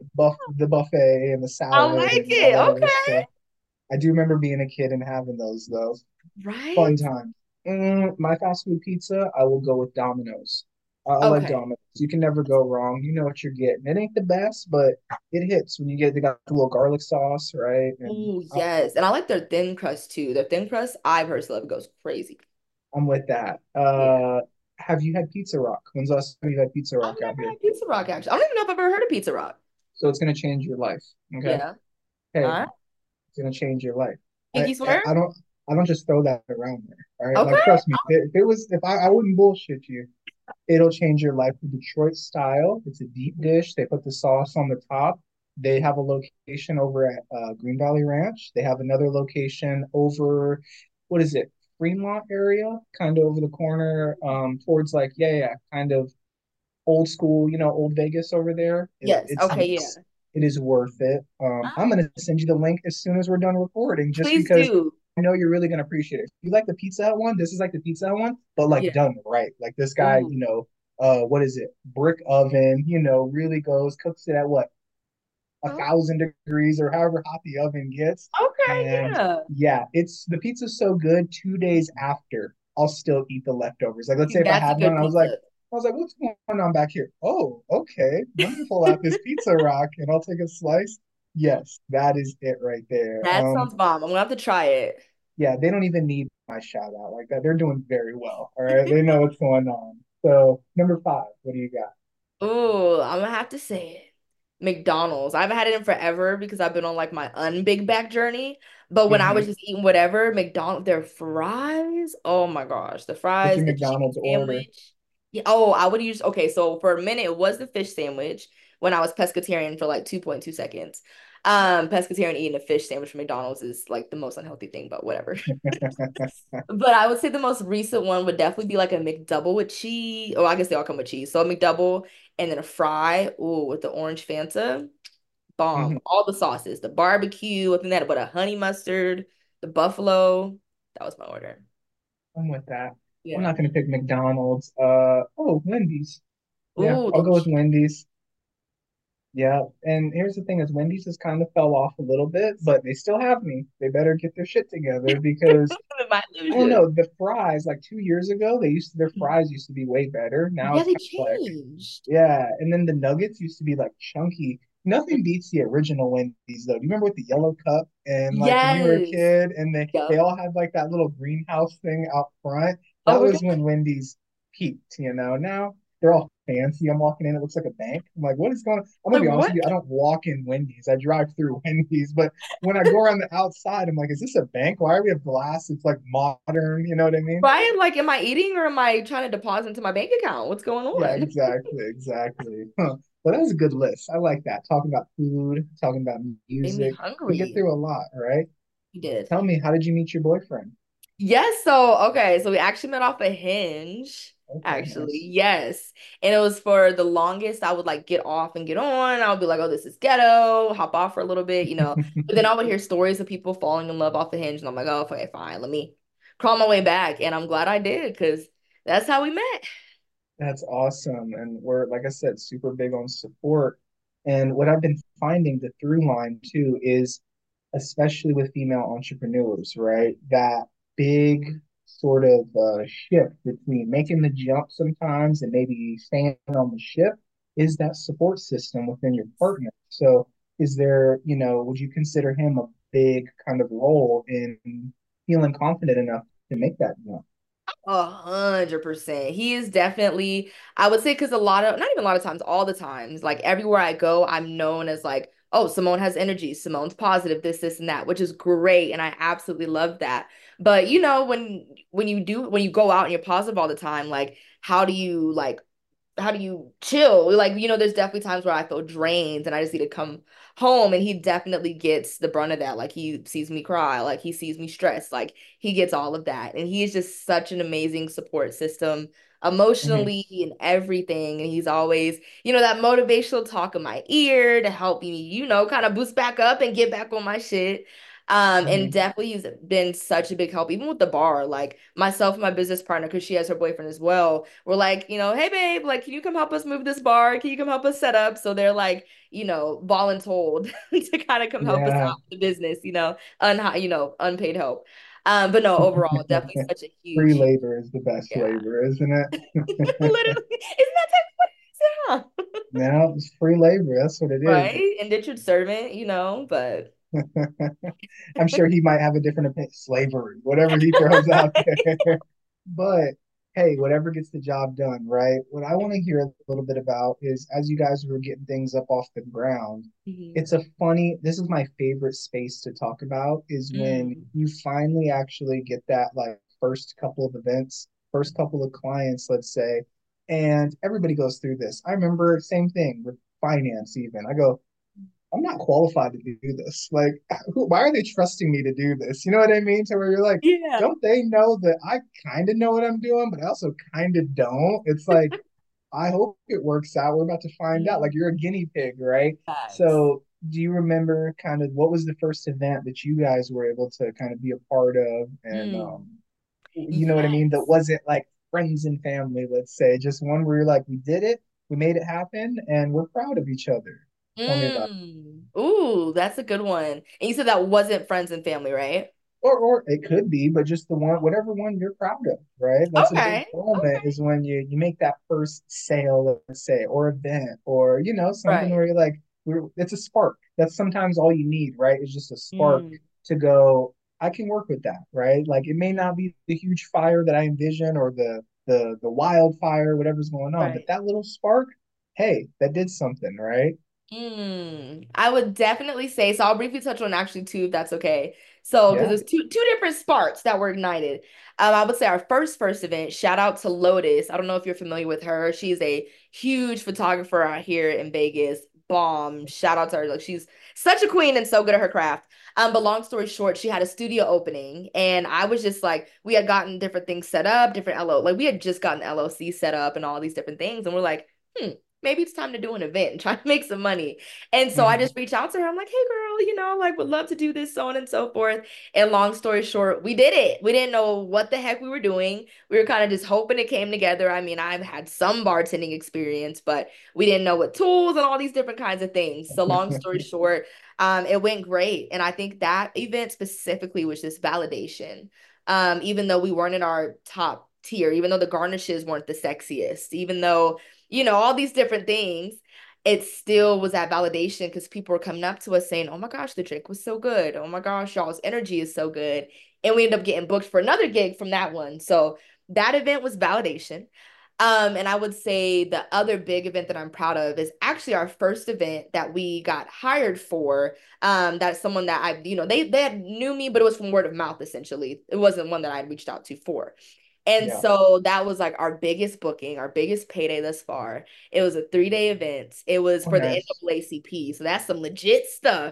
the buffet and the I salad like and all it. that other Okay. stuff. I do remember being a kid and having those though. Fun Right? time. My fast food pizza, I will go with Domino's. I like Okay. Domino's. You can never go wrong. You know what you're getting. It ain't the best, but it hits when they got the little garlic sauce, right? And Oh, yes. And I like their thin crust too. Their thin crust, I personally love it goes crazy. I'm with that. Yeah. Have you had Pizza Rock? When's the last time you had Pizza I've Rock out never here? had Pizza Rock actually. I don't even know if I've ever heard of Pizza Rock. So it's gonna change your life. Okay. Yeah. All Hey, right. it's gonna change your life. I Pinky swear? I don't just throw that around there. All right. Like Okay. trust me, if I wouldn't bullshit you. It'll change your life. The Detroit style. It's a deep dish. They put the sauce on the top. They have a location over at Green Valley Ranch. They have another location over, what is it, Fremont area, kind of over the corner, towards like, yeah, kind of old school, old Vegas over there. Yes. Okay. Yeah. It is worth it. I'm Oh, gonna send you the link as soon as we're done recording, just please because do. I know you're really gonna appreciate it. If you like the Pizza Hut one, this is like the Pizza Hut one, but like Yeah. done right. Like this guy, Ooh. what is it? Brick oven, really goes, cooks it at what, a Oh, 1,000 degrees or however hot the oven gets. okay. And Yeah. yeah, it's the pizza's so good. 2 days after, I'll still eat the leftovers. Like let's say if I That's a had one, good pizza. I was like, what's going on back here? Oh, okay. Let me pull out this pizza rock and I'll take a slice. Yes, that is it right there. That sounds bomb. I'm gonna have to try it. Yeah, they don't even need my shout out like that. They're doing very well. All right. They know what's going on. So number five, what do you got? Ooh, I'm gonna have to say it. McDonald's. I haven't had it in forever because I've been on like my unbig back journey. But when I was Hmm. just eating whatever, McDonald's, their fries. Oh my gosh, the What's fries, your the chicken McDonald's order? sandwich. Yeah, oh, I would use, okay, so for a minute it was the fish sandwich when I was pescatarian for like 2.2 seconds. Pescatarian eating a fish sandwich from McDonald's is like the most unhealthy thing, but whatever. But I would say the most recent one would definitely be like a McDouble with cheese. Oh, I guess they all come with cheese. So a McDouble and then a fry. Ooh, with the orange Fanta. Bomb. Mhm. All the sauces. The barbecue, I think that, but a honey mustard, the buffalo. That was my order. I'm with that. I'm Yeah. not gonna pick McDonald's. Oh, Wendy's. Yeah, Ooh, I'll the go with Wendy's. Yeah, and here's the thing: is Wendy's has kind of fell off a little bit, but they still have me. They better get their shit together because my I don't illusion. know, the fries, like 2 years ago, their fries used to be way better. Now Yeah, it's they kind of like, changed. yeah. And then the nuggets used to be like chunky. Nothing beats the original Wendy's though. Do you remember with the yellow cup and like when you were a Yes. kid and they Yep. all had like that little greenhouse thing out front? Oh That my was God. when Wendy's peaked, you know. Now they're all fancy. I'm walking in, it looks like a bank. I'm like, what is going on? I'm gonna Like be honest what? with you, I don't walk in Wendy's. I drive through Wendy's, but when I go around the outside, I'm like, is this a bank? Why are we have glass? It's like modern, you know what I mean? Right? Like, am I eating or am I trying to deposit into my bank account? What's going Yeah, on? exactly, exactly. Huh. Well, that was a good list. I like that. Talking about food, talking about Made me music. We get hungry. through a lot, right? You did. Tell me, how did you meet your boyfriend? Yes, so okay, so we actually met off a Hinge, Okay, actually. nice. Yes. And it was for the longest I would like get off and get on. I would be like, oh, this is ghetto, hop off for a little bit, you know. But then I would hear stories of people falling in love off the Hinge, and I'm like, oh, okay, fine, let me crawl my way back. And I'm glad I did because that's how we met. That's awesome. And we're, like I said, super big on support. And what I've been finding the through line too is, especially with female entrepreneurs, right? That big sort of shift between making the jump sometimes and maybe staying on the ship is that support system within your partner. So, is there, would you consider him a big kind of role in feeling confident enough to make that jump? 100%. He is definitely, I would say, because not even a lot of times, all the times, like everywhere I go, I'm known as like, oh, Simone has energy, Simone's positive, this, and that, which is great. And I absolutely love that. But you know, when you go out and you're positive all the time, like, how do you chill? Like, you know, there's definitely times where I feel drained and I just need to come home. And he definitely gets the brunt of that. Like, he sees me cry, like, he sees me stressed, like, he gets all of that. And he is just such an amazing support system Mhm. emotionally and everything. And he's always, you know, that motivational talk in my ear to help me, you know, kind of boost back up and get back on my shit. And Mhm. definitely he's been such a big help, even with the bar. Like myself and my business partner, because she has her boyfriend as well. We're like, you know, hey babe, like, can you come help us move this bar? Can you come help us set up? So they're like, you know, voluntold to kind of come help us Yeah. out with the business, you know, unpaid help. But no, overall, definitely such a Free huge, labor is the best yeah. labor, isn't it? Literally, isn't that technically what it is? Yeah. Now it's free labor. That's what it is. Right? Indentured servant, you know, but I'm sure he might have a different opinion. Slavery, whatever he throws out there. But hey, whatever gets the job done, right? What I want to hear a little bit about is as you guys were getting things up off the ground, Mhm. it's this is my favorite space to talk about is when Mm. you finally actually get that like first couple of events, first couple of clients, let's say, and everybody goes through this. I remember same thing with finance even. I go, I'm not qualified to do this. Like, why are they trusting me to do this? You know what I mean? To where you're like, Yeah. don't they know that I kind of know what I'm doing, but I also kind of don't? It's like, I hope it works out. We're about to find out. Like, Mm. you're a guinea pig, right? Facts. So, do you remember kind of what was the first event that you guys were able to kind of be a part of? And, Mm. you know what I mean? That Yes. wasn't like friends and family, let's say, just one where you're like, we did it, we made it happen, and we're proud of each other. Tell me about it. Mm. Ooh, that's a good one. And you said that wasn't friends and family, right? Or it could be, but just the one, whatever one you're proud of, right? That's a big Okay. moment Okay. is when you make that first sale, let's say, or event, or something Right. where you're like, it's a spark. That's sometimes all you need, right? It's just a spark Mm. to go, I can work with that, right? Like it may not be the huge fire that I envision or the wildfire, whatever's going on, but Right. that little spark, hey, that did something, right? I would definitely say so. I'll briefly touch on actually two, if that's okay. So, because Yeah. there's two different sparks that were ignited. I would say our first event. Shout out to Lotus. I don't know if you're familiar with her. She's a huge photographer out here in Vegas. bomb. Shout out to her. Like she's such a queen and so good at her craft. But long story short, she had a studio opening, and I was just like, we had gotten different things set up, different LO, like we had just gotten LLC set up and all these different things, and we're like, maybe it's time to do an event and try to make some money. And so I Mhm. just reached out to her. I'm like, hey girl, like would love to do this, so on and so forth. And long story short, we did it. We didn't know what the heck we were doing. We were kind of just hoping it came together. I mean, I've had some bartending experience, but we didn't know what tools and all these different kinds of things. So long story short, it went great. And I think that event specifically was just validation. Even though we weren't in our top tier, even though the garnishes weren't the sexiest, even though, all these different things, it still was that validation because people were coming up to us saying, oh my gosh, the drink was so good. Oh my gosh, y'all's energy is so good. And we ended up getting booked for another gig from that one. So that event was validation. And I would say the other big event that I'm proud of is actually our first event that we got hired for. That's someone that they had knew me, but it was from word of mouth essentially. It wasn't one that I had reached out to for. And Yeah. so that was like our biggest booking, our biggest payday thus far. It was a 3-day event. It was Oh, for the nice. NAACP. So that's some legit stuff.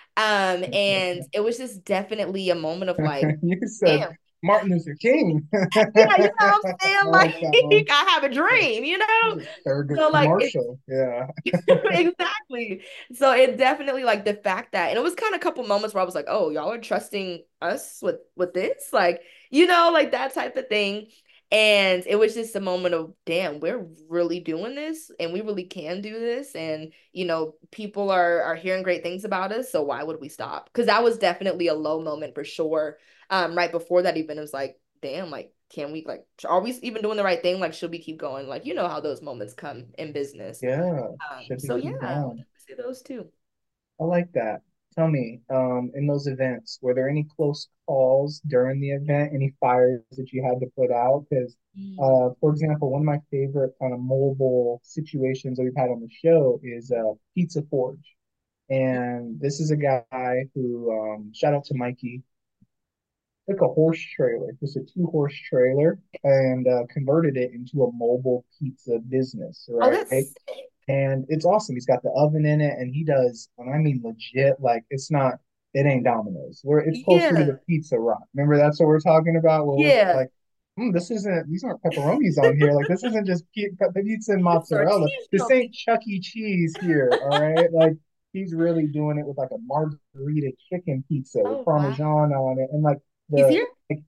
And it was just definitely a moment of like, You said damn, Martin Luther King. yeah, you know what I'm I saying? like that Like, one. I have a dream. Thurgood So like it Marshall. Yeah. exactly. So it definitely like the fact that, and it was kind of a couple moments where I was like, oh, y'all are trusting us with this, like, like that type of thing. And it was just a moment of, damn, we're really doing this and we really can do this. And, people are hearing great things about us. So why would we stop? Because that was definitely a low moment for sure. Right before that event, it was like, damn, like, can we like, are we even doing the right thing? Like, should we keep going? Like, you know how those moments come in business. Yeah. Should we So yeah, keep I would going? definitely say those two. I like that. Tell me, in those events, were there any close calls during the event? Any fires that you had to put out? Because, Mm. for example, one of my favorite kind of mobile situations that we've had on the show is Pizza Forge. And this is a guy who, shout out to Mikey, took a horse trailer, just a two-horse trailer, and converted it into a mobile pizza business, Oh, right? that's sick. And it's awesome. He's got the oven in it, and he does, and I mean legit, like it's not, it ain't Domino's. Where it's closer to Yeah, the Pizza Rock. Remember that's what we're talking about? Where we're yeah. like, this isn't, these aren't pepperonis on here. Like this isn't just pizza and It's mozzarella. This artisanal. ain't Chuck E. Cheese here, all right? Like he's really doing it with like a margarita chicken pizza with Oh wow. Parmesan on it, and like He's the here? like,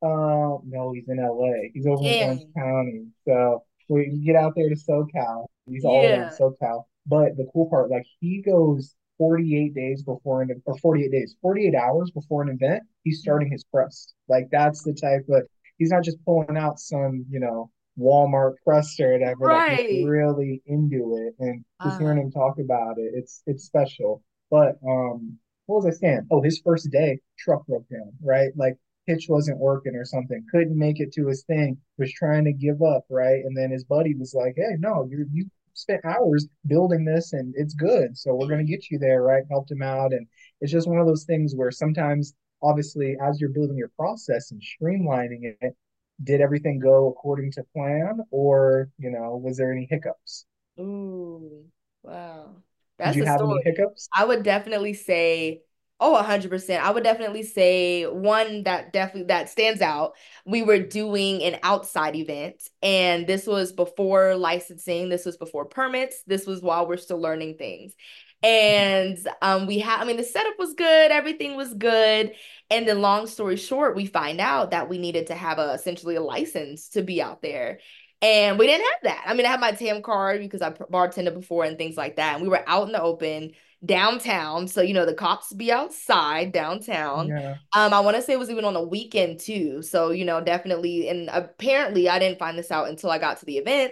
no, he's in LA. He's over in Orange Damn. County. So we get out there to SoCal. He's all around Yeah. SoCal. But the cool part, like he goes 48 days before an or 48 days, 48 hours before an event, he's starting his crust. Like that's the type of he's not just pulling out some, Walmart crust or whatever. Like he's Right. really into it. And just Uh, hearing him talk about it, it's special. But what was I saying? Oh, his first day, truck broke down, right? Like hitch wasn't working or something, couldn't make it to his thing, was trying to give up, right? And then his buddy was like, hey, no, you spent hours building this and it's good. So we're going to get you there, right? Helped him out. And it's just one of those things where sometimes, obviously, as you're building your process and streamlining it, did everything go according to plan or, was there any hiccups? ooh, wow. Did That's you a have any story. hiccups? I would definitely say, oh, 100%. I would definitely say one that definitely that stands out. We were doing an outside event, and this was before licensing, this was before permits, this was while we're still learning things. And I mean, the setup was good, everything was good. And then long story short, we find out that we needed to have essentially a license to be out there. And we didn't have that. I mean, I had my TAM card because I bartended before and things like that. And we were out in the open downtown. So, the cops be outside downtown. Yeah. I want to say it was even on a weekend too. So, definitely. And apparently I didn't find this out until I got to the event.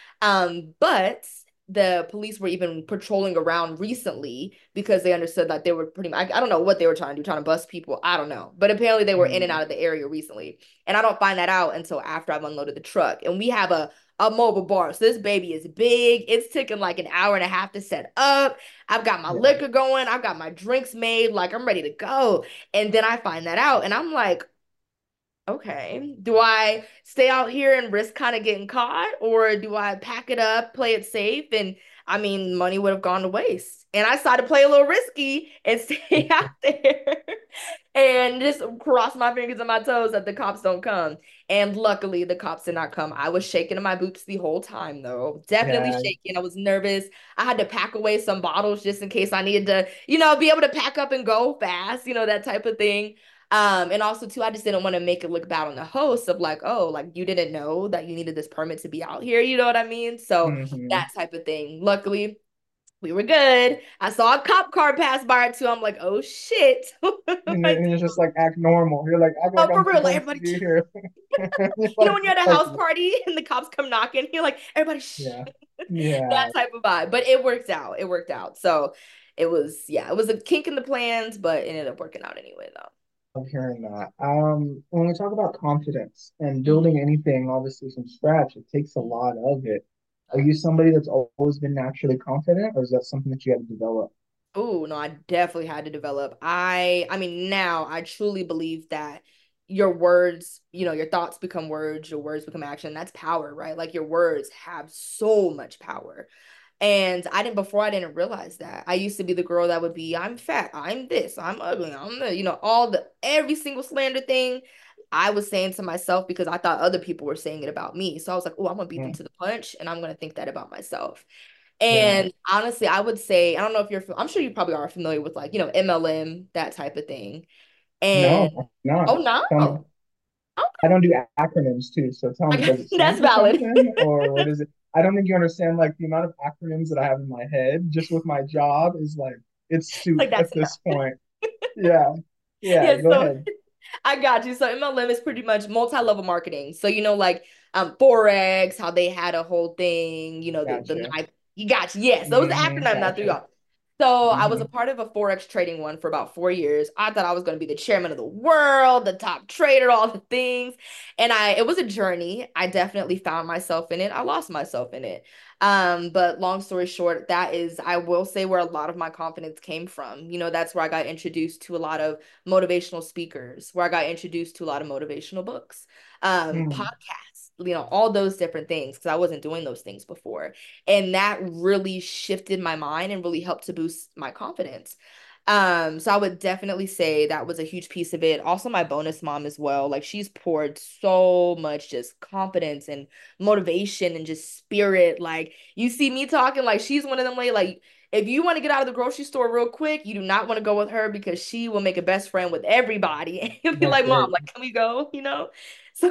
But the police were even patrolling around recently because they understood that they were pretty much, I don't know what they were trying to do, trying to bust people. I don't know. But apparently they were in and Mm, out of the area recently. And I don't find that out until after I've unloaded the truck. And we have a mobile bar. So this baby is big. It's taking like an hour and a half to set up. I've got my yeah. liquor going. I've got my drinks made. Like I'm ready to go. And then I find that out and I'm like, Okay. Do I stay out here and risk kind of getting caught, or do I pack it up, play it safe? And I mean, money would have gone to waste. And I decided to play a little risky and stay out there and just cross my fingers and my toes that the cops don't come. And luckily, the cops did not come. I was shaking in my boots the whole time, though. Definitely Yeah. shaking. I was nervous. I had to pack away some bottles just in case I needed to, be able to pack up and go fast, that type of thing. And also too, I just didn't want to make it look bad on the host of like, oh, like you didn't know that you needed this permit to be out here, you know what I mean? So Hmm. that type of thing. Luckily, we were good. I saw a cop car pass by too. I'm like, oh shit. What do I And do? it's just like act normal. You're like, act like Oh, for I'm real, like supposed to everybody, be here. You're when you're at a like, house party and the cops come knocking, you're like, everybody, shh. yeah, That yeah. type of vibe. But it worked out. It worked out. So it was, yeah, it was a kink in the plans, but it ended up working out anyway, though. I'm hearing that. When we talk about confidence and Mhm. building anything, obviously from scratch, it takes a lot of it. Are you somebody that's always been naturally confident, or is that something that you had to develop? Oh, no, I definitely had to develop. I mean, now I truly believe that your words, your thoughts become words, your words become action. That's power, right? Like your words have so much power. And before I didn't realize that. I used to be the girl that would be, I'm fat, I'm this, I'm ugly, I'm the, every single slander thing I was saying to myself because I thought other people were saying it about me. So I was like, oh, I'm gonna beat them Mm, to the punch and I'm gonna think that about myself. yeah. And honestly, I would say, I don't know if I'm sure you probably are familiar with like, MLM, that type of thing. And No, I'm not. oh no, Tell me. I don't do acronyms too, so tell me, does it stand that's for valid. something or what is it? I don't think you understand like the amount of acronyms that I have in my head just with my job is like it's soup Like at that's this enough. point. Yeah. Yeah, Yeah, go so ahead. I got you. So MLM is pretty much multi-level marketing. So like Forex, how they had a whole thing, the Gotcha. knife. You got you. Yes, that was the Hmm. acronym that threw you Gotcha. off. So I was a Hmm. part of a Forex trading one for about 4 years. I thought I was going to be the chairman of the world, the top trader, all the things. And it was a journey. I definitely found myself in it. I lost myself in it. But long story short, that is, I will say, where a lot of my confidence came from. That's where I got introduced to a lot of motivational speakers, where I got introduced to a lot of motivational books, Hmm. podcasts, all those different things, because I wasn't doing those things before. And that really shifted my mind and really helped to boost my confidence. So I would definitely say that was a huge piece of it. Also, my bonus mom as well. Like she's poured so much just confidence and motivation and just spirit. Like you see me talking, like she's one of them like if you want to get out of the grocery store real quick, you do not want to go with her because she will make a best friend with everybody. And you'll be That's like, Mom, great. like, can we go? So,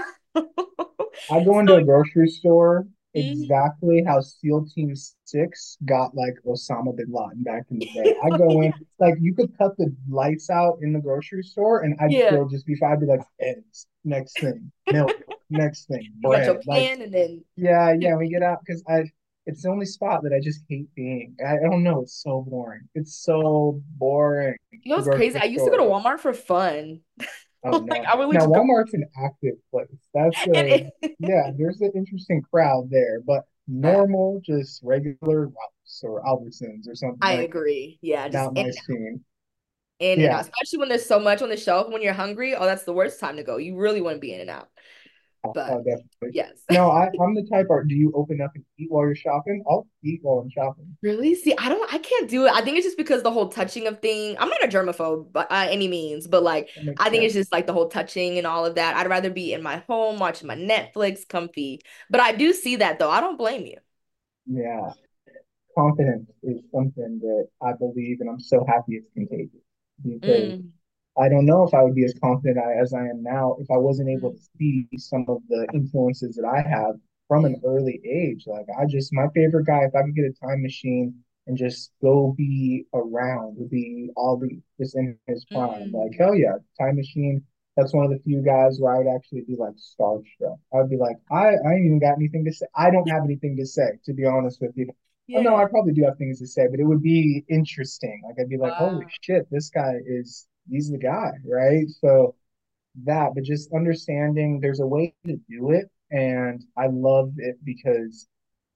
I go so into a grocery store mhm. exactly how SEAL Team 6 got like Osama bin Laden back in the day. I go in, like, you could cut the lights out in the grocery store and I'd Yeah. still just be fine. I'd be like, eggs, next thing, milk, next thing, You got your bread. Like, pan and then yeah, yeah, we get out because it's the only spot that I just hate being. I don't know, it's so boring. It's so boring, the what's crazy? grocery I used to go store. to Walmart for fun. Oh Like no. I really Now just go. Walmart's an active place. That's a It is. yeah, there's an interesting crowd there, but normal, just regular Ralph's or Albertsons or something I like agree. Yeah, just not my scene. in and Yeah, out, especially when there's so much on the shelf. When you're hungry, oh, that's the worst time to go. You really want to be in and out. But definitely. yes. No, I'm the type do you open up and eat while you're shopping? I'll eat while I'm shopping. Really? See, I can't do it. I think it's just because the whole touching of thing. I'm not a germaphobe by any means, but like That makes I think it's sense. just like the whole touching and all of that. I'd rather be in my home watching my Netflix, comfy. But I do see that though. I don't blame you. Yeah. Confidence is something that I believe and I'm so happy it's contagious because Mm, I don't know if I would be as confident as I am now if I wasn't able mm, to see some of the influences that I have from an mm, early age. Like my favorite guy, if I could get a time machine and just go be around, would be Ollie, just in his prime. Like, mm. hell yeah, time machine. That's one of the few guys where I would actually be like starstruck. I'd be like, I ain't even got anything to say. I don't have anything to say, to be honest with you. Oh no, I Yeah. probably do have things to say, but it would be interesting. Like I'd be like, holy Wow. shit, this guy he's the guy, right? So but just understanding there's a way to do it. And I love it because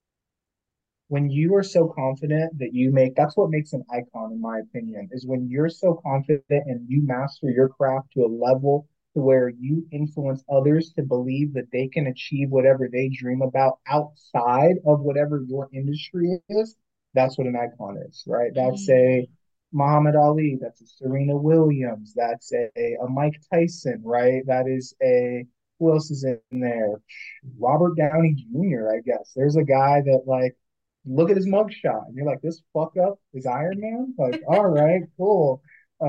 when you are so confident that that's what makes an icon, in my opinion, is when you're so confident and you master your craft to a level to where you influence others to believe that they can achieve whatever they dream about outside of whatever your industry is, that's what an icon is, right? That's a Mm. Muhammad Ali, that's a Serena Williams, that's a Mike Tyson, right? That is a who else is in there? Robert Downey Jr., I guess. There's a guy that like look at his mugshot and you're like, this fuck up is Iron Man? Like, all right, cool.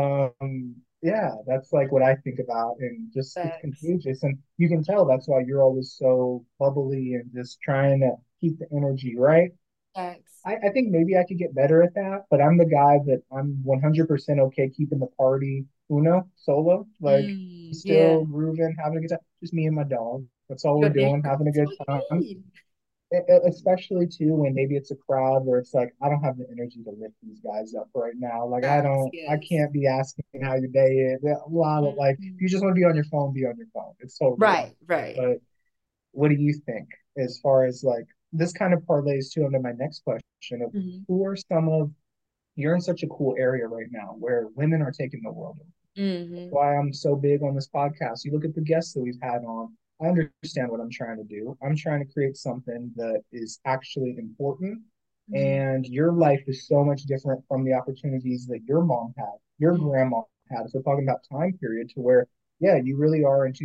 Yeah, that's like what I think about, and just it's Facts. contagious. And you can tell that's why you're always so bubbly and just trying to keep the energy, right? Facts. I think maybe I could get better at that, but I'm the guy that I'm 100% okay keeping the party uno solo, like Yeah. still grooving, having a good time. Just me and my dog. That's all we're You're there. doing, having a That's good all you time. need. Especially too when maybe it's a crowd where it's like I don't have the energy to lift these guys up right now. Like Facts. I Yes. can't be asking how your day is. A lot of like if Mhm. you just want to be on your phone, be on your phone. It's totally fine. Right. Right. But what do you think as far as like this kind of parlays too into my next question of Hmm. who are some of you're in such a cool area right now where women are taking the world over. That's Hmm. why I'm so big on this podcast. You look at the guests that we've had on. I understand what I'm trying to do. I'm trying to create something that is actually important. Hmm. And your life is so much different from the opportunities that your mom had, your grandma had. If we're talking about time period to where, yeah, you really are in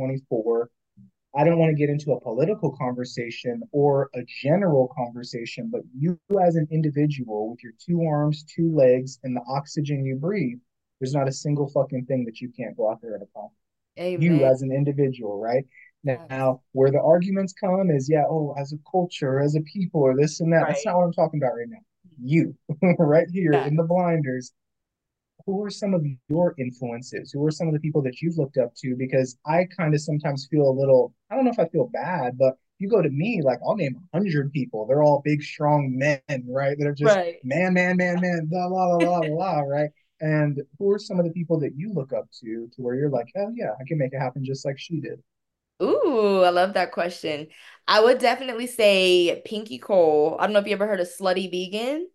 2024. I don't want to get into a political conversation or a general conversation, but you as an individual with your two arms, two legs, and the oxygen you breathe, there's not a single fucking thing that you can't go out there and accomplish. You Amen. as an individual, right? Facts. Now, where the arguments come is, yeah, oh, as a culture, as a people, or this and that. That's not Right. what I'm talking about right now. You, right here in the Facts. blinders, who are some of your influences? Who are some of the people that you've looked up to? Because I kind of sometimes feel a little, I don't know if I feel bad, but you go to me, like I'll name 100 people. They're all big, strong men, right? That are just Right. man, blah, blah, blah, blah, blah, right? And who are some of the people that you look up to where you're like, hell yeah, I can make it happen just like she did? Ooh, I love that question. I would definitely say Pinky Cole. I don't know if you ever heard of Slutty Vegan,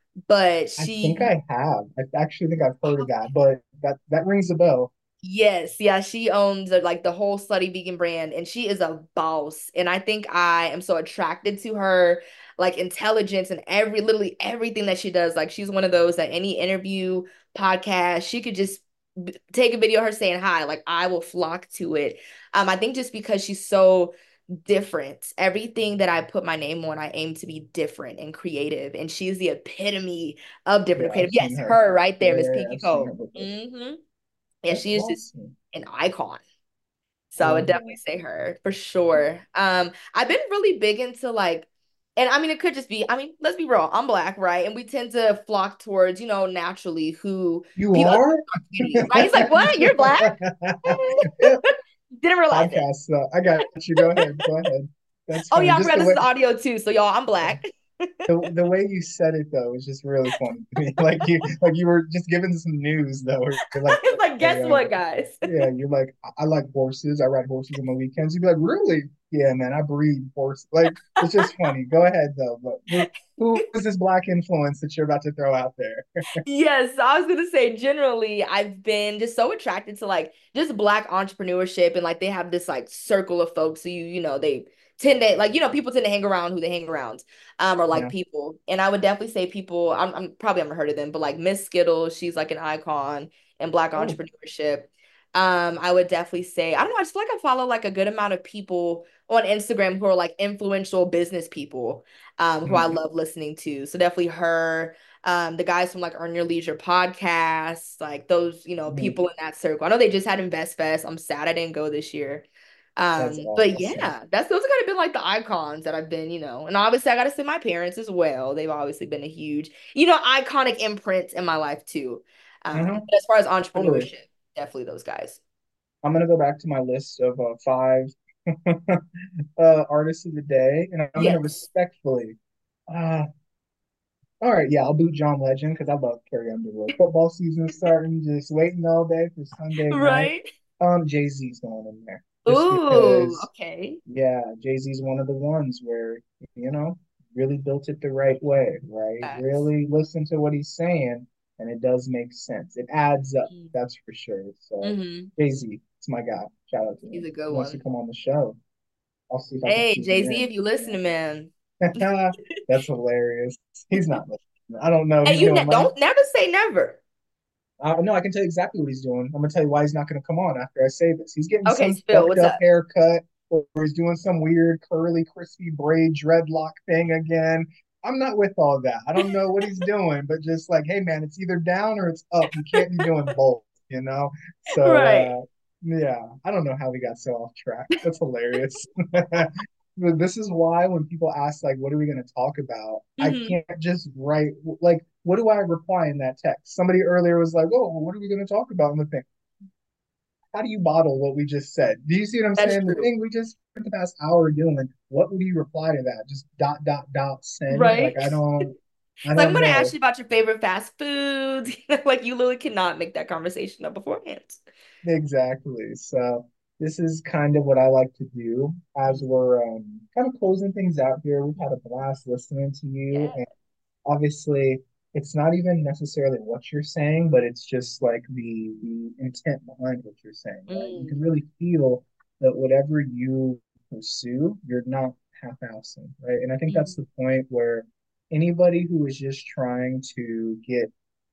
but I think she, I have. I actually think I've heard of that, but that rings a bell. yes, yeah, she owns like the whole Slutty Vegan brand, and she is a boss. And I think I am so attracted to her like intelligence and literally everything that she does. Like she's one of those that any interview, podcast, she could just take a video of her saying hi, like I will flock to it. I think just because she's so different. Everything that I put my name on, I aim to be different and creative. And she's the epitome of different Yeah, and I've creative. Yes, seen her. her right there, Miss Yeah, Pinky I've seen her Cole. before. Yeah, That's she is just awesome. an icon. I So I would love definitely that. say her for sure. I've been really big into like, and I mean, it could just be, I mean, let's be real, I'm black, right? And we tend to flock towards, naturally who You people are? community, right? It's like, what? You're black? Didn't realize it. Podcast. I got you. Go ahead. Go ahead. That's Oh funny. yeah, I Just forgot the this way is audio too. So y'all, I'm black. the way you said it though was just really funny to me. Like you were just giving some news though. You're like, It's like, hey, guess what, guys? yeah, you're like, I like horses. I ride horses on the weekends. You'd be like, really? Yeah, man, I breed horses. Like, it's just funny. Go ahead though. But who is this black influence that you're about to throw out there? Yes, I was gonna say generally I've been just so attracted to like just black entrepreneurship and like they have this like circle of folks who they tend to like people tend to hang around who they hang around or like Yeah. people. And I would definitely say people I'm probably haven't heard of them, but like Miss Skittles, she's like an icon in black Oh. entrepreneurship. I would definitely say I don't know, I just feel like I follow like a good amount of people on Instagram who are like influential business people who I Mhm. love listening to. So definitely her, the guys from like Earn Your Leisure podcast, like those, Mhm. people in that circle. I know they just had Invest Fest. I'm sad I didn't go this year. That's But awesome. yeah, those have kind of been like the icons that I've been, and obviously I gotta say my parents as well. They've obviously been a huge, iconic imprint in my life too. Hmm. But as far as Totally. entrepreneurship, definitely those guys. I'm gonna go back to my list of five artists of the day, and I'm gonna Yes. respectfully. Uh, all right, yeah, I'll boot John Legend because I love Carrie Underwood. Football season starting, just waiting all day for Sunday night. Right? Jay-Z's going in there just Ooh, because, okay. yeah, Jay-Z's one of the ones where, you know, really built it the right way, right? Facts. Really listen to what he's saying, and it does make sense. It adds up, that's for sure. So, Mm-hmm. Jay-Z. It's my guy. Shout out to He's him. a good He wants to one. come on the show. I'll see if I can Hey, squeeze him Jay-Z, if in. you listen to man. That's hilarious. He's not listening. I don't know. Hey, He's you going like, don't never say never. no, I can tell you exactly what he's doing. I'm gonna tell you why he's not gonna come on after I say this. He's getting Okay, some Spill, fucked what's up up? haircut, or he's doing some weird curly, crispy braid dreadlock thing again. I'm not with all that. I don't know what he's doing, but just like, hey man, it's either down or it's up. You can't be doing both, you know? So Right. yeah, I don't know how we got so off track. That's hilarious. But this is why when people ask like, what are we going to talk about? I Hmm. can't just write like, what do I reply in that text? Somebody earlier was like, oh, well, what are we going to talk about in the thing? How do you bottle what we just said? Do you see what I'm That's saying? The true. thing we just spent the past hour doing, what would you reply to that? Just dot dot dot send. Right. I Like I'm don't gonna ask know. you about your favorite fast foods. Like you literally cannot make that conversation up beforehand. Exactly. So this is kind of what I like to do as we're kind of closing things out here. We've had a blast listening to you, Yeah. and obviously it's not even necessarily what you're saying, but it's just like the intent behind what you're saying, right? You can Mm. really feel that whatever you pursue, you're not half-assing, right? And I think that's Mm. the point where anybody who is just trying to get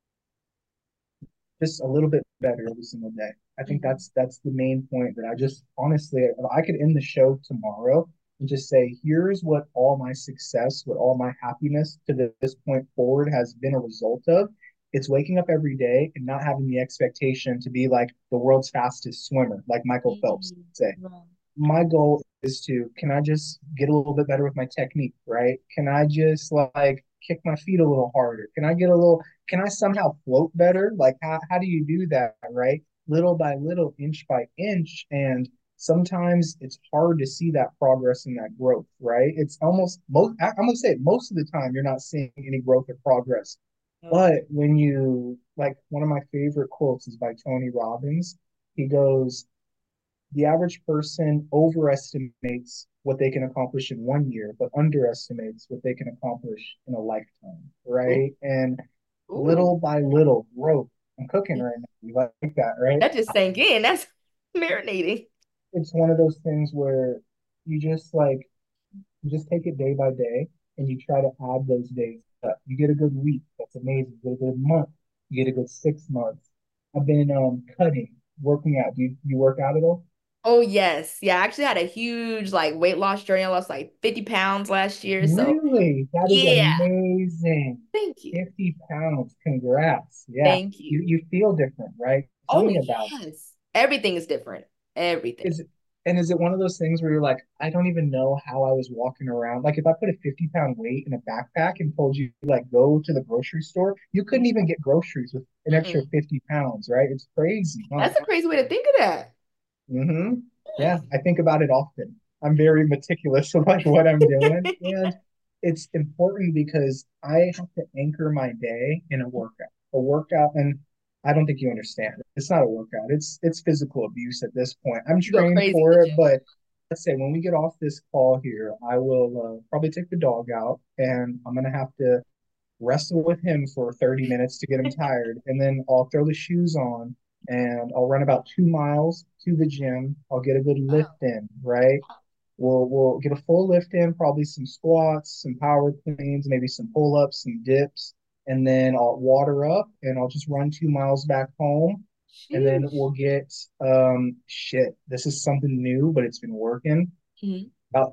just a little bit better every single day. I think Mm. that's the main point that I just honestly, if I could end the show tomorrow and just say, here's what all my success, what all my happiness to this point forward has been a result of. It's waking up every day and not having the expectation to be like the world's fastest swimmer, like Michael Phelps Mm. say. Right. My goal is to, can I just get a little bit better with my technique, right? Can I just like kick my feet a little harder? Can I somehow float better? Like, how do you do that, right? Little by little, inch by inch. And sometimes it's hard to see that progress and that growth, right? It's almost I'm going to say it, most of the time, you're not seeing any growth or progress. Oh. But when you, like, one of my favorite quotes is by Tony Robbins. He goes, the average person overestimates what they can accomplish in 1 year, but underestimates what they can accomplish in a lifetime, Ooh. right? And Ooh. little by little, growth. I'm cooking right now. You like that, right? That just sank in. That's marinating. It's one of those things where you just like, you just take it day by day and you try to add those days up. You get a good week, that's amazing. You get a good month, you get a good 6 months. I've been cutting, working out. Do you work out at all? Oh yes. Yeah, I actually had a huge like weight loss journey. I lost like 50 pounds last year. So Really? That is yeah. amazing. Thank you. 50 pounds. Congrats. Yeah. Thank You you. you feel different, right? Tell Oh me about yes. Everything is different. it. Everything. Is it one of those things where you're like, I don't even know how I was walking around? Like if I put a 50-pound weight in a backpack and told you like go to the grocery store, you couldn't even get groceries with an extra Mm-mm. 50 pounds, right? It's crazy, huh? That's a crazy way to think of that. Hmm. Yeah, I think about it often. I'm very meticulous of like what I'm doing, and it's important because I have to anchor my day in a workout. A workout, and I don't think you understand. It's not a workout. It's physical abuse at this point. I'm You go trained crazy in the for it, gym. but let's say when we get off this call here, I will probably take the dog out, and I'm gonna have to wrestle with him for 30 minutes to get him tired, and then I'll throw the shoes on and I'll run about 2 miles to the gym. I'll get a good lift Wow. in, right? We'll get a full lift in, probably some squats, some power cleans, maybe some pull-ups, some dips, and then I'll water up and I'll just run 2 miles back home. And then Sheesh. we'll get shit. This is something new, but it's been working. Mhm. About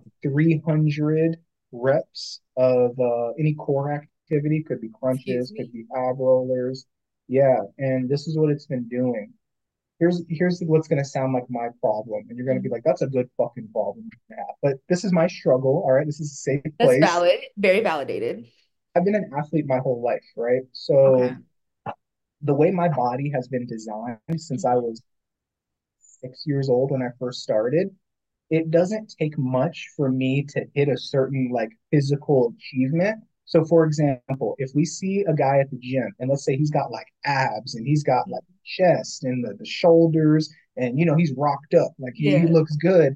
300 reps of any core activity. Could be Excuse crunches, could me. be ab rollers. Yeah, and this is what it's been doing. Here's what's going to sound like my problem, and you're going to be Mhm. like, "That's a good fucking problem to have." But this is my struggle. All right, this is a safe That's place. valid. Very validated. I've been an athlete my whole life, right? Okay. So the way my body has been designed since I Mhm. was 6 years old when I first started, it doesn't take much for me to hit a certain like physical achievement. So for example, if we see a guy at the gym and let's say he's got like abs and he's got like chest and the shoulders and he's rocked up, like he Yeah. looks good.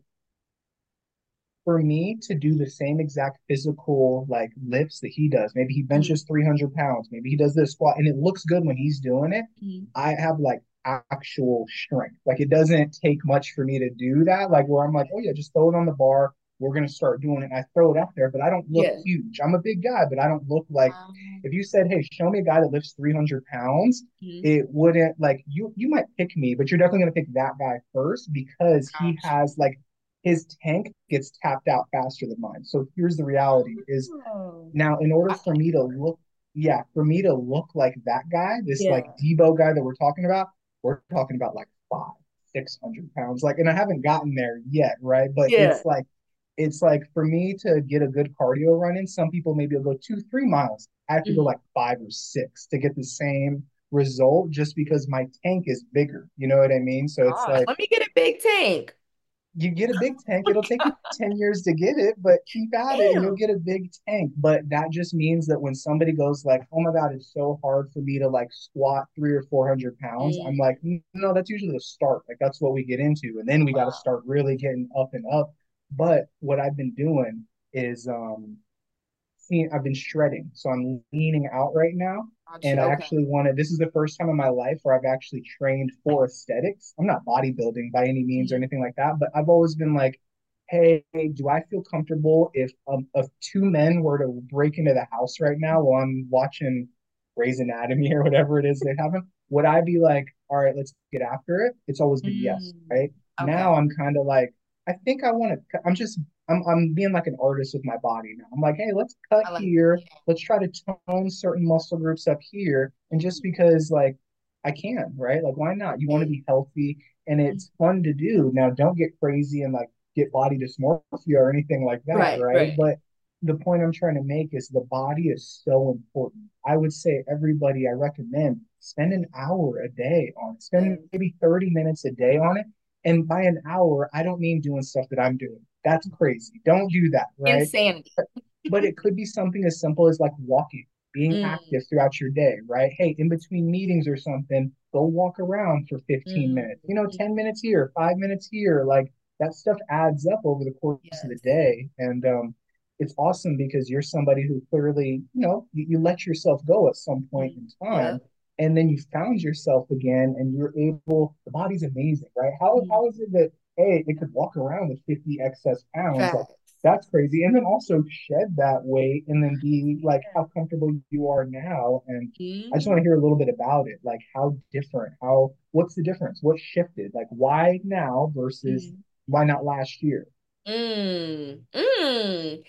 For me to do the same exact physical like lifts that he does, maybe he Mhm. benches 300 pounds, maybe he does this squat and it looks good when he's doing it. Mhm. I have like actual strength. Like it doesn't take much for me to do that. Like where I'm like, oh yeah, just throw it on the bar. We're gonna start doing it. And I throw it up there, but I don't look Yeah. huge. I'm a big guy, but I don't look like if you said, hey, show me a guy that lifts 300 pounds, Mhm. it wouldn't like you might pick me, but you're definitely gonna pick that guy first because he Gotcha. has like his tank gets tapped out faster than mine. So here's the reality is Oh, now, in order I for can me to do that. look, yeah, for me to look like that guy, this like Yeah. Debo guy that we're talking about, we're talking about like 600 pounds. Like, and I haven't gotten there yet, right? But Yeah. it's like for me to get a good cardio run in, some people maybe will go 2, 3 miles. I have to go Mhm. like 5 or 6 to get the same result just because my tank is bigger. You know what I mean? So it's Gosh, like let me get a big tank. you get a big tank. It'll take you 10 years to get it, but keep at it and you'll Damn. get a big tank. But that just means that when somebody goes like, oh my God, it's so hard for me to like squat 3 or 400 pounds, I'm Mm, like, no, that's usually the start. Like that's what we get into. And then we got to wow. start really getting up and up. But what I've been doing is I've been shredding. So I'm leaning out right now. Got And you. I Okay. actually wanted, this is the first time in my life where I've actually trained for aesthetics. I'm not bodybuilding by any means or Mhm. anything like that, but I've always been like, hey, do I feel comfortable if 2 men were to break into the house right now while I'm watching Grey's Anatomy or whatever it is they have? Would I be like, all right, let's get after it? It's always been yes, Mm, right? Now okay. I'm kind of like, I think I want to, I'm being like an artist with my body now. I'm like, hey, let's cut I like here. yeah. Let's try to tone certain muscle groups up here. And just because like I can, right? Like why not? You want to Right. be healthy and Mhm. it's fun to do. Now don't get crazy and like get body dysmorphia or anything like that, Right. right? Right. But the point I'm trying to make is the body is so important. I would say everybody I recommend spend an hour a day on it. Spend Yes. maybe 30 minutes a day on it. And by an hour, I don't mean doing stuff that I'm doing. That's crazy. Don't do that, right? Insanity. But it could be something as simple as like walking, being Mm, active throughout your day, right? Hey, in between meetings or something, go walk around for 15 mm, minutes, you know, mm. 10 minutes here, 5 minutes here. Like that stuff adds up over the course of the Yes. day. And it's awesome because you're somebody who clearly, you let yourself go at some point Mm, in time. yep. And then you found yourself again and you're able, the body's amazing, right? How is Mm. it that, hey, it could walk around with 50 excess pounds? Like, Facts. that's crazy. And then also shed that weight and then be like how comfortable you are now. And I just want Mhm. to hear a little bit about it. Like how different, what's the difference? What shifted? Like why now versus Mm. why not last year? Mm. Mm.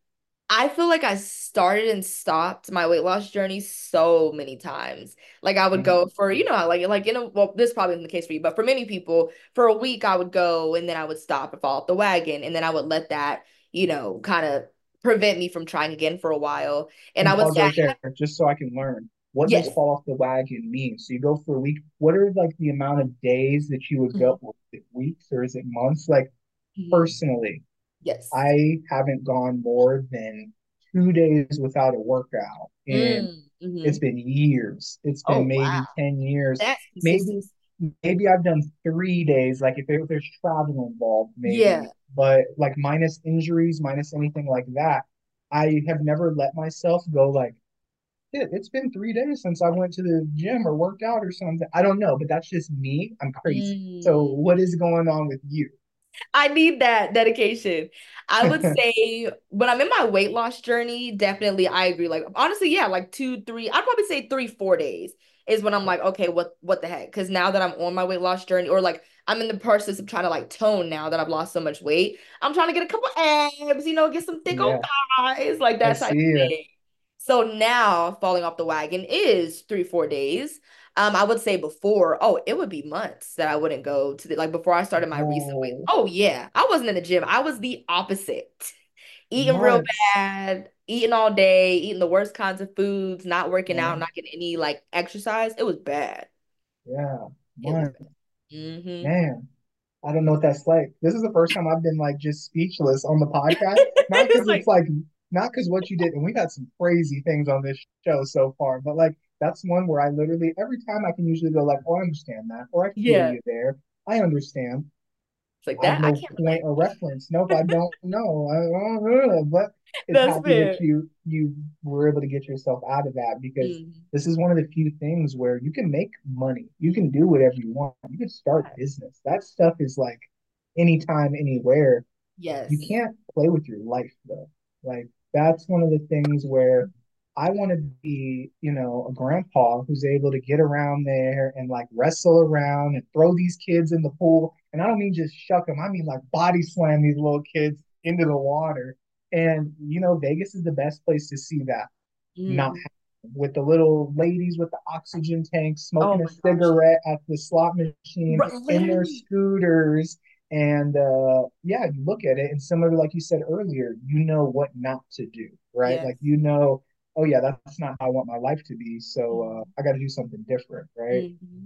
I feel like I started and stopped my weight loss journey so many times. Like I would Mhm. go for, like well, this probably isn't the case for you, but for many people, for a week I would go and then I would stop and fall off the wagon. And then I would let that, kind of prevent me from trying again for a while. And I And would pause say, right there just so I can learn. What does yes. fall off the wagon mean? So you go for a week. What are like the amount of days that you would go? Mhm. Is it weeks or is it months? Like Mhm. personally, Yes. I haven't gone more than 2 days without a workout. And it's Mm-hmm. been years. It's been Oh, wow. maybe 10 years. That's Maybe, consistency. maybe I've done 3 days, like if there's travel involved, Yeah. maybe. But like minus injuries, minus anything like that, I have never let myself go like, it's been 3 days since I went to the gym or worked out or something. I don't know, but that's just me. I'm crazy. So Mm. what is going on with you? I need that dedication. I would say when I'm in my weight loss journey, definitely I agree. Like honestly, yeah, like 2, 3, I'd probably say 3, 4 days is when I'm like, okay, what the heck? Because now that I'm on my weight loss journey, or like I'm in the process of trying to like tone now that I've lost so much weight, I'm trying to get a couple abs, get some thick old Yeah, thighs, like I that type see of you. thing. So now falling off the wagon is 3, 4 days. I would say before, oh, it would be months that I wouldn't go to like before I started my recent weight. Oh, Oh yeah, I wasn't in the gym. I was the opposite. Eating real months. bad, eating all day, eating the worst kinds of foods, not working Yeah, out, not getting any like exercise. It was bad. yeah, It was months. bad. Mm-hmm. Man, I don't know what that's like. This is the first time I've been like just speechless on the podcast. Not It's because it's like, like, not because what you did, and we got some crazy things on this show so far, but like that's one where I literally every time I can usually go like, oh, I understand that, or I feel yeah. you there. I understand. It's like I have that I no can't point relate. of reference. Nope, I don't know. But it's That's happy that fair. you were able to get yourself out of that because Mm. this is one of the few things where you can make money. You can do whatever you want. You can start business. That stuff is like anytime, anywhere. You Yes. can't play with your life though. Like that's one of the things where I want to be, a grandpa who's able to get around there and like wrestle around and throw these kids in the pool. And I don't mean just shuck them. I mean like body slam these little kids into the water. And Vegas is the best place to see that not Mm. happen. With the little ladies with the oxygen tanks Oh smoking a my gosh. cigarette at the slot machine in their Literally. scooters and yeah, you look at it, and similar to like you said earlier, you know what not to do, right? Yes. Like oh yeah, that's not how I want my life to be. So I got to do something different, right? Mm-hmm.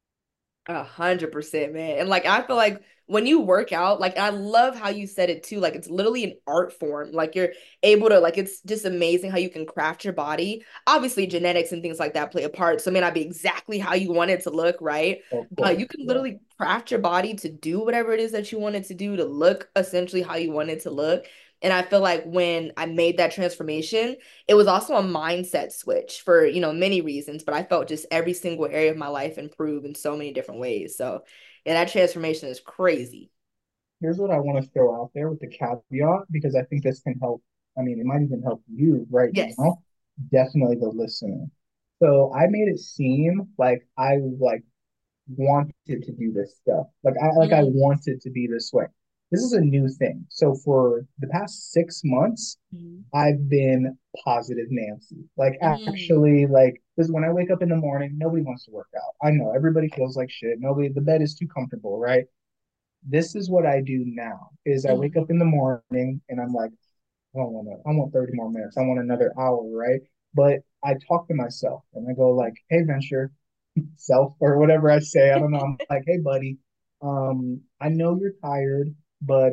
100%, man. And like I feel like when you work out, like I love how you said it too. Like it's literally an art form. Like you're able to like it's just amazing how you can craft your body. Obviously, genetics and things like that play a part. So it may not be exactly how you want it to look, right? Of But you course, can yeah. literally craft your body to do whatever it is that you want it to do, to look essentially how you want it to look. And I feel like when I made that transformation, it was also a mindset switch for, many reasons, but I felt just every single area of my life improve in so many different ways. So, yeah, that transformation is crazy. Here's what I want to throw out there with the caveat because I think this can help. I mean, it might even help you right Yes. now. Definitely the listener. So I made it seem like I like wanted to do this stuff. Like I Mm. wanted to be this way. This is a new thing. So for the past 6 months, Mm. I've been positive Nancy. Like Mm. actually, like because when I wake up in the morning, nobody wants to work out. I know everybody feels like shit. Nobody, the bed is too comfortable, right? This is what I do now is I wake up Mm. in the morning and I'm like, I want 30 more minutes. I want another hour, right? But I talk to myself and I go like, hey, Venture, self or whatever I say. I don't know. I'm like, hey, buddy, I know you're tired, but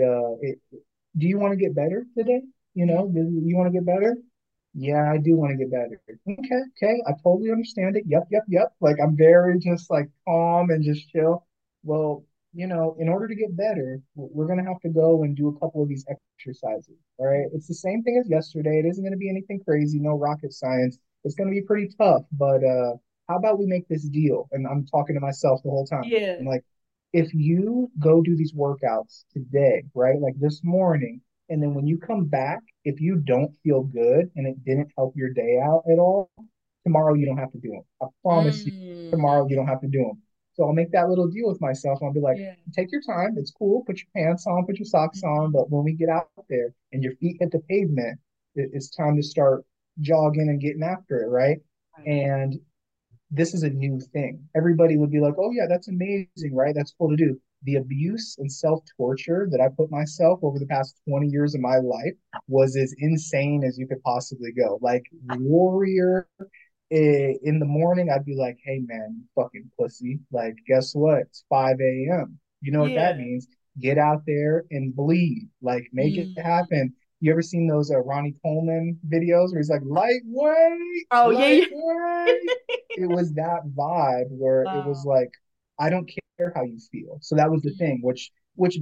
do you want to get better today? Do you want to get better? Yeah, I do want to get better. Okay, okay. I totally understand it. Yep, yep, yep. Like I'm very just like calm and just chill. Well, in order to get better, we're gonna have to go and do a couple of these exercises. All right. It's the same thing as yesterday. It isn't gonna be anything crazy, no rocket science. It's gonna be pretty tough, but how about we make this deal? And I'm talking to myself the whole time. Yeah. I'm like, if you go do these workouts today, right? Like this morning, and then when you come back, if you don't feel good and it didn't help your day out at all, tomorrow you don't have to do them. I promise you, Mm. tomorrow you don't have to do them. So I'll make that little deal with myself. I'll be like, Yeah. take your time. It's cool. Put your pants on, put your socks on. Mhm. But when we get out there and your feet hit the pavement, it's time to start jogging and getting after it, right? Right. And this is a new thing. Everybody would be like, oh, yeah, that's amazing, right? That's cool to do. The abuse and self torture that I put myself over the past 20 years of my life was as insane as you could possibly go. Like, warrior in the morning, I'd be like, hey, man, you fucking pussy. Like, guess what? It's 5 a.m. You know what that Yeah. means? Get out there and bleed. Like, make it Mm. happen. You ever seen those Ronnie Coleman videos where he's like, lightweight, Oh, yeah, yeah. lightweight? It was that vibe where it was Wow. like, I don't care how you feel. So that was the thing, Mm. which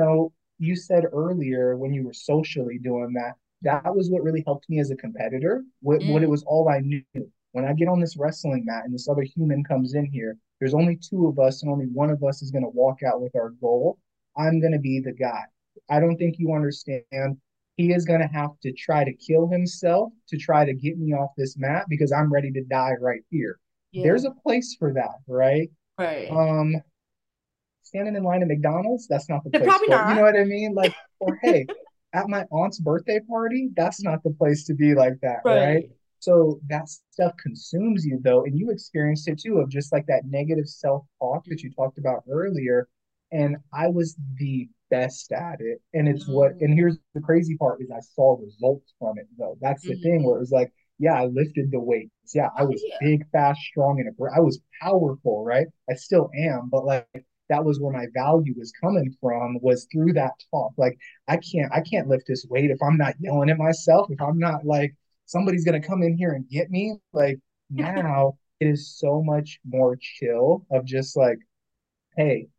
you said earlier when you were socially doing that, that Mm. was what really helped me as a competitor. What it Mm. was all I knew. When I get on this wrestling mat and this other human comes in here, there's only two of us and only one of us is going to walk out with our goal. I'm going to be the guy. I don't think you understand. He is going to have to try to kill himself to try to get me off this mat because I'm ready to die right here. Yeah. There's a place for that, right? Right. Um, Standing in line at McDonald's, that's not the place Probably for it. You know not. what I mean? Like, or hey, at my aunt's birthday party, that's not the place to be like that, right? Right. So that stuff consumes you though, and you experienced it too of just like that negative self-talk that you talked about earlier. And I was the best at it. And and Mm. here's the crazy part is I saw results from it though. That's the thing where it Mm. was like, yeah, I lifted the weights. Yeah, I Oh, was yeah. big, fast, strong, and I was powerful, right? I still am, but like that was where my value was coming from was through that talk. Like I can't lift this weight if I'm not yelling at myself, if I'm not like somebody's gonna come in here and get me. Like now it is so much more chill of just like, hey,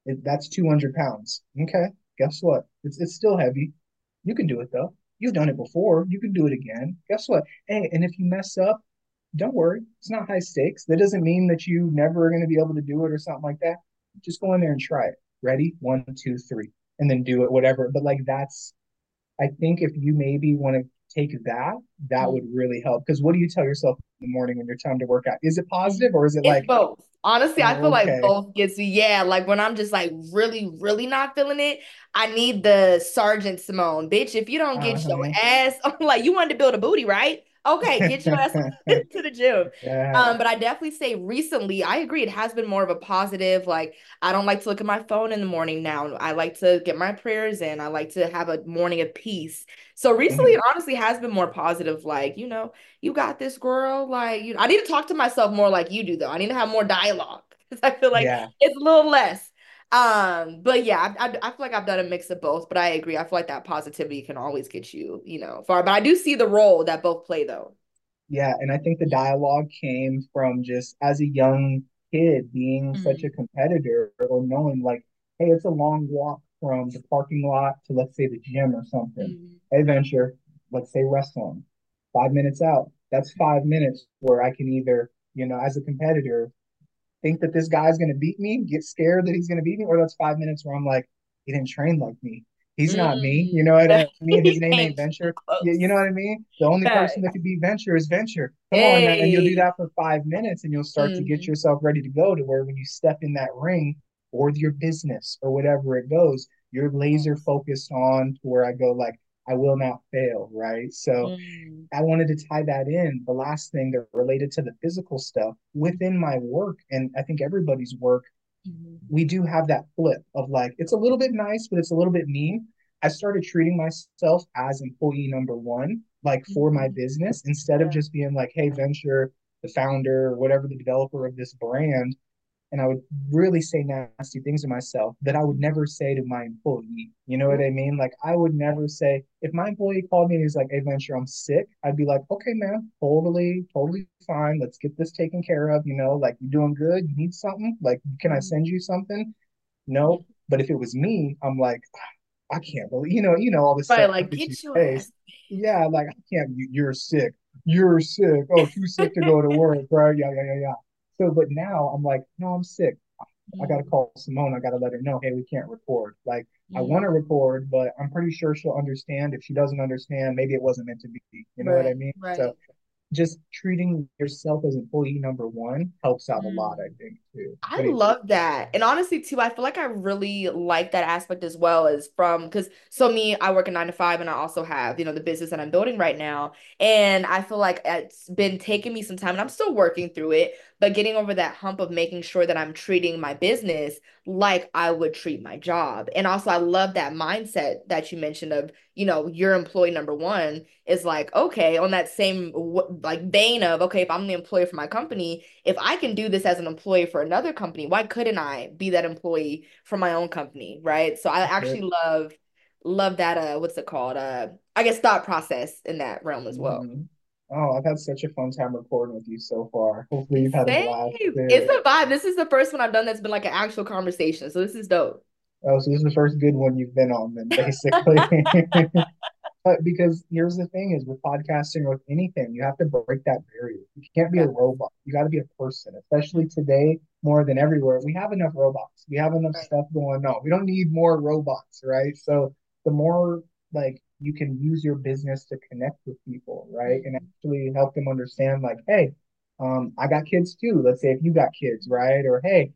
That's 200 pounds. Okay, guess what? It's still heavy. You can do it though. You've done it before. You can do it again. Guess what? Hey, and if you mess up, don't worry. It's not high stakes. That doesn't mean that you never are going to be able to do it or something like that. Just go in there and try it. Ready? One, two, three, and then do it, whatever. But like that's, I think if you maybe want to take that, that would really help. Because what do you tell yourself in the morning when you're time to work out? Is it positive or is it It's like, both. Honestly, I feel oh, like okay, both gets me. Yeah, like when I'm just like really, really not feeling it, I need the Sergeant Simone. Bitch, if you don't get your uh-huh. ass, I'm like, you wanted to build a booty, right? Okay, get your ass to the gym. Yeah, But I definitely say recently, I agree, it has been more of a positive. Like, I don't like to look at my phone in the morning now. I like to get my prayers in. I like to have a morning of peace. So recently, it mhm. honestly has been more positive. Like, you got this, girl. Like, I need to talk to myself more like you do, though. I need to have more dialogue because I feel like Yeah, it's a little less. But yeah, I feel like I've done a mix of both, but I agree. I feel like that positivity can always get you, far. But I do see the role that both play, though. yeah. And I think the dialogue came from just as a young kid being such a Mhm. competitor or knowing like, hey, it's a long walk from the parking lot to let's say the gym or something. Mhm. Adventure, let's say wrestling, 5 minutes out. That's 5 minutes where I can either, as a competitor, think that this guy's going to beat me, get scared that he's going to beat me, or that's 5 minutes where I'm like, he didn't train like me. He's not me. You know what I mean? His He name ain't came too Venture. You know close. what I mean? The only person that Facts. could beat Venture is Venture. Come on, man. And you'll do Hey. that for 5 minutes and you'll start to get Mhm. yourself ready to go to where when you step in that ring or your business or whatever it goes, you're laser focused on to where I go like, I will not fail, right? So Mhm. I wanted to tie that in, the last thing that related to the physical stuff within my work, and I think everybody's work, Mhm. we do have that flip of like, it's a little bit nice, but it's a little bit mean. I started treating myself as employee number one, like for my Mhm. business, instead of Yeah. just being like, hey, Venture, the founder, or whatever, the developer of this brand, and I would really say nasty things to myself that I would never say to my employee. You know what Ooh. I mean? Like I would never say if my employee called me and he's like, "Hey, Venture, I'm sick," I'd be like, "Okay, man, totally, totally fine. Let's get this taken care of. Like you doing good? You need something? Like, can I Mhm. send you something?" No. But if it was me, I'm like, I can't believe, all the Right, stuff like that you get your face. ass. Yeah, like I can't, you're sick. You're sick. Oh, too sick to go to work, right? Yeah, yeah, yeah, yeah. So, but now I'm like, no, I'm sick. I got to Mhm. call Simone. I got to let her know, hey, we can't record. Like, I want to Mhm. record, but I'm pretty sure she'll understand. If she doesn't understand, maybe it wasn't meant to be. You know what I Right, mean? So, right. just treating yourself as employee number one helps out a lot, I Mm. think, too. I What do you think? love that. And honestly, too, I feel like I really like that aspect as well as from because so me, I work a 9 to 5 and I also have, the business that I'm building right now. And I feel like it's been taking me some time and I'm still working through it, but getting over that hump of making sure that I'm treating my business like I would treat my job. And also, I love that mindset that you mentioned of, your employee number one is like, okay, on that same like vein of, okay, if I'm the employer for my company, if I can do this as an employee for another company, why couldn't I be that employee for my own company, right? So I actually love that what's it called? I guess thought process in that realm as well. Mm-hmm. Oh, I've had such a fun time recording with you so far. Hopefully, you've had a Same. blast It's too. a vibe. This is the first one I've done that's been like an actual conversation. So this is dope. Oh, so this is the first good one you've been on, then, basically. But because here's the thing is with podcasting or with anything, you have to break that barrier. You can't be a Yeah. robot. You got to be a person, especially today more than everywhere. We have enough robots. We have enough Right. stuff going on. We don't need more robots, right? So the more like you can use your business to connect with people, right? And Mhm. actually help them understand like, hey, I got kids too. Let's say if you got kids, right? Or hey,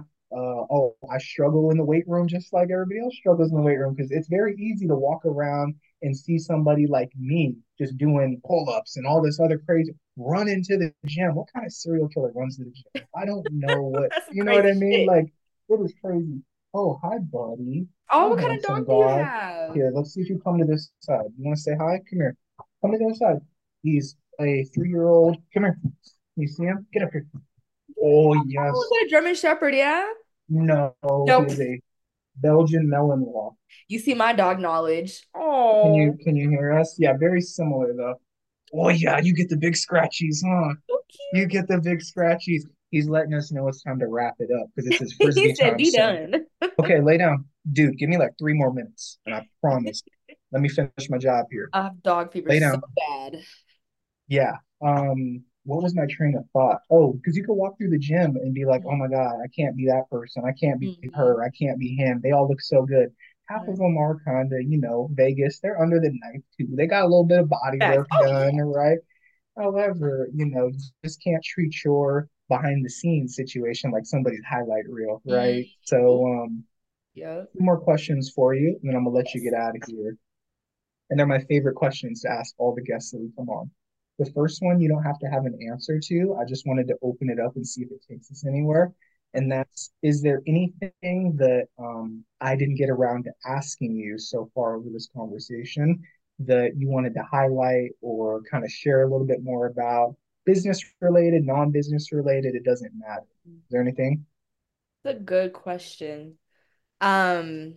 I struggle in the weight room just like everybody else struggles in the weight room because it's very easy to walk around and see somebody like me just doing pull-ups and all this other crazy run into the gym. What kind of serial killer runs to the gym? I don't know what, That's some you know what crazy I mean? shit. Like, it is crazy. Oh, hi, buddy. Oh, Hi, what kind of handsome dog do you guy. have? Here, let's see if you come to this side. You want to say hi? Come here. Come to the other side. He's a 3-year-old. Come here. You see him? Get up here. Oh, Oh, is yes. that a German Shepherd? Yeah. No, he Nope. is a Belgian Malinois. You see my dog knowledge. Can Oh, you hear us? Yeah, very similar though. Oh yeah, you get the big scratchies, huh? so You cute. get the big scratchies. He's letting us know it's time to wrap it up because it's his He frisbee said, time "Be soon. done." Okay, lay down. Dude, give me like 3 more minutes and I promise. Let me finish my job here. I have dog fever Lay so down. bad. Yeah. What was my train of thought? Oh, because you could walk through the gym and be like, oh my God, I can't be that person. I can't be Mm-hmm. her. I can't be him. They all look so good. Half of them are kind of, Vegas. They're under the knife too. They got a little bit of body Facts. work Oh done, yeah. right? However, you just can't treat your behind the scenes situation like somebody's highlight reel, right? Ooh, So, yep. two more questions for you, and then I'm gonna let you Yes. get out of here. And they're my favorite questions to ask all the guests that we come on. The first one you don't have to have an answer to. I just wanted to open it up and see if it takes us anywhere. And that's, is there anything that I didn't get around to asking you so far over this conversation that you wanted to highlight or kind of share a little bit more about? Business related, non-business related, it doesn't matter. Is there anything? That's a good question. Um,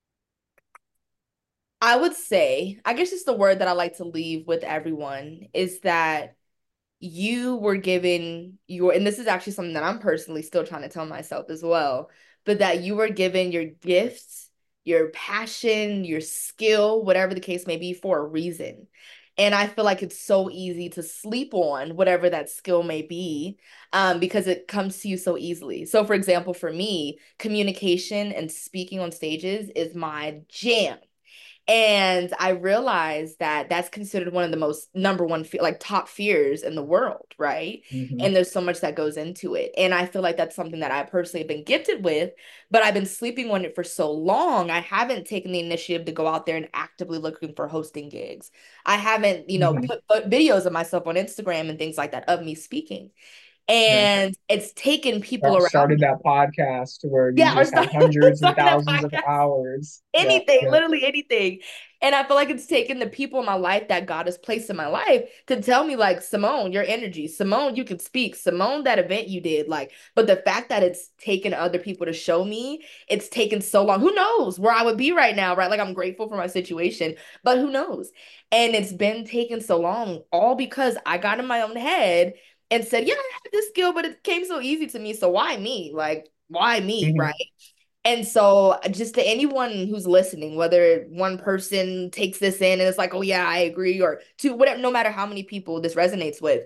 I would say, I guess it's the word that I like to leave with everyone is that you were given your, and this is actually something that I'm personally still trying to tell myself as well, but that you were given your gifts, your passion, your skill, whatever the case may be, for a reason. And I feel like it's so easy to sleep on whatever that skill may be, because it comes to you so easily. So, for example, for me, communication and speaking on stages is my jam. And I realized that that's considered one of the most number one, like top fears in the world, right? Mm-hmm. And there's so much that goes into it. And I feel like that's something that I personally have been gifted with, but I've been sleeping on it for so long. I haven't taken the initiative to go out there and actively looking for hosting gigs. I haven't, Mm-hmm. put videos of myself on Instagram and things like that of me speaking. Yeah. And it's taken people around Started me. that podcast to where you Yeah, or just have start, hundreds and start that thousands of podcast, hours. Yep, anything, yep. literally anything. And I feel like it's taken the people in my life that God has placed in my life to tell me, like, Simone, your energy, Simone, you can speak, Simone, that event you did. Like, but the fact that it's taken other people to show me, it's taken so long. Who knows where I would be right now, right? Like, I'm grateful for my situation, but who knows? And it's been taken so long, all because I got in my own head and said, yeah, I have this skill, but it came so easy to me. So why me? Like, why me, right? Hmm. And so, just to anyone who's listening, whether one person takes this in and it's like, oh, yeah, I agree, or two, whatever, no matter how many people this resonates with,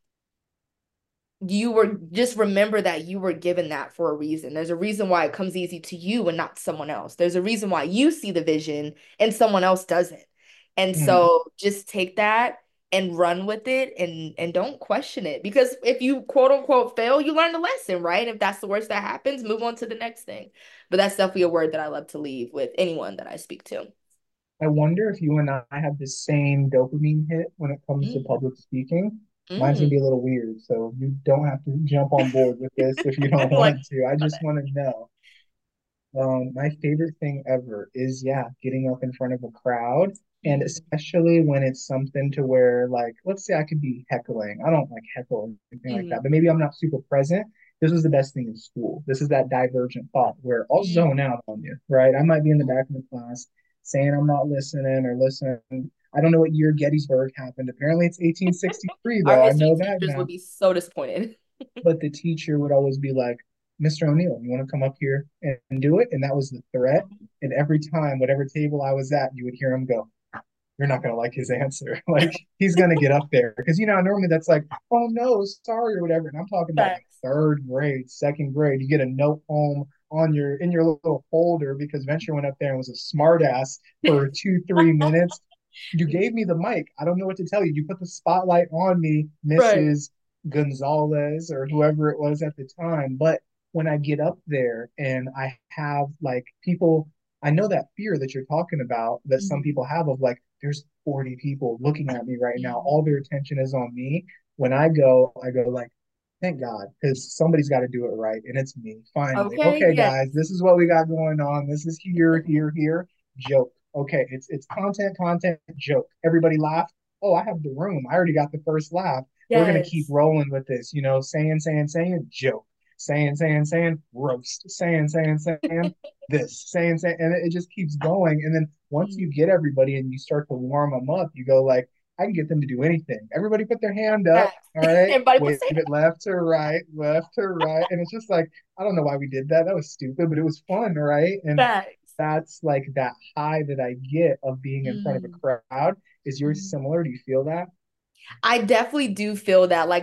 you were just remember that you were given that for a reason. There's a reason why it comes easy to you and not someone else. There's a reason why you see the vision and someone else doesn't. And Hmm. so, just take that and run with it and don't question it because if you quote unquote fail, you learn the lesson, right? If that's the worst that happens, move on to the next thing. But that's definitely a word that I love to leave with anyone that I speak to. I wonder if you and I have the same dopamine hit when it comes to Mm, public speaking. Mine's gonna mm. be a little weird, so you don't have to jump on board with this if you don't I feel like want to. I just want to know. My favorite thing ever is, yeah, getting up in front of a crowd, and mm, especially when it's something to where, like, let's say I could be heckling. I don't like heckle or anything like mm, that, but maybe I'm not super present. This was the best thing in school. This is that divergent thought where I'll mm. zone out on you, right? I might be in the back of the class saying I'm not listening or listening. I don't know what year Gettysburg happened. Apparently it's 1863, Our though. I history know that teachers would now. be so disappointed. But the teacher would always be like, Mr. O'Neill, you want to come up here and do it? And that was the threat. And every time, whatever table I was at, you would hear him go, you're not going to like his answer. Like he's going to get up there. Because, normally that's like, oh no, sorry or whatever. And I'm talking about like Facts. third grade, second grade. You get a note home in your little folder because Venture went up there and was a smart ass for 2, 3 minutes. You gave me the mic. I don't know what to tell you. You put the spotlight on me, Right. Mrs. Gonzalez or whoever it was at the time. But when I get up there and I have like people, I know that fear that you're talking about that some Mhm. people have of like, there's 40 people looking at me right now. All Mhm. their attention is on me. When I go like, thank God, because somebody's got to do it right. And it's me. Finally. Okay, Okay, yes. guys, this is what we got going on. This is here, here, here. Joke. Okay, it's content, joke. Everybody laugh. Oh, I have the room. I already got the first laugh. We're gonna keep Yes. rolling with this, saying, joke, saying, roast, saying, this, saying, and it just keeps going. And then once you Mhm. get everybody and you start to warm them up, you go like, I can get them to do anything. Everybody put their hand up. Facts. All right. Everybody put Wave their it left to right. And it's just like, I don't know why we did that. That was stupid, but it was fun, right? And facts. that's like that high that I get of being in front of a Mm. crowd. Is yours Mm. similar? Do you feel that? I definitely do feel that like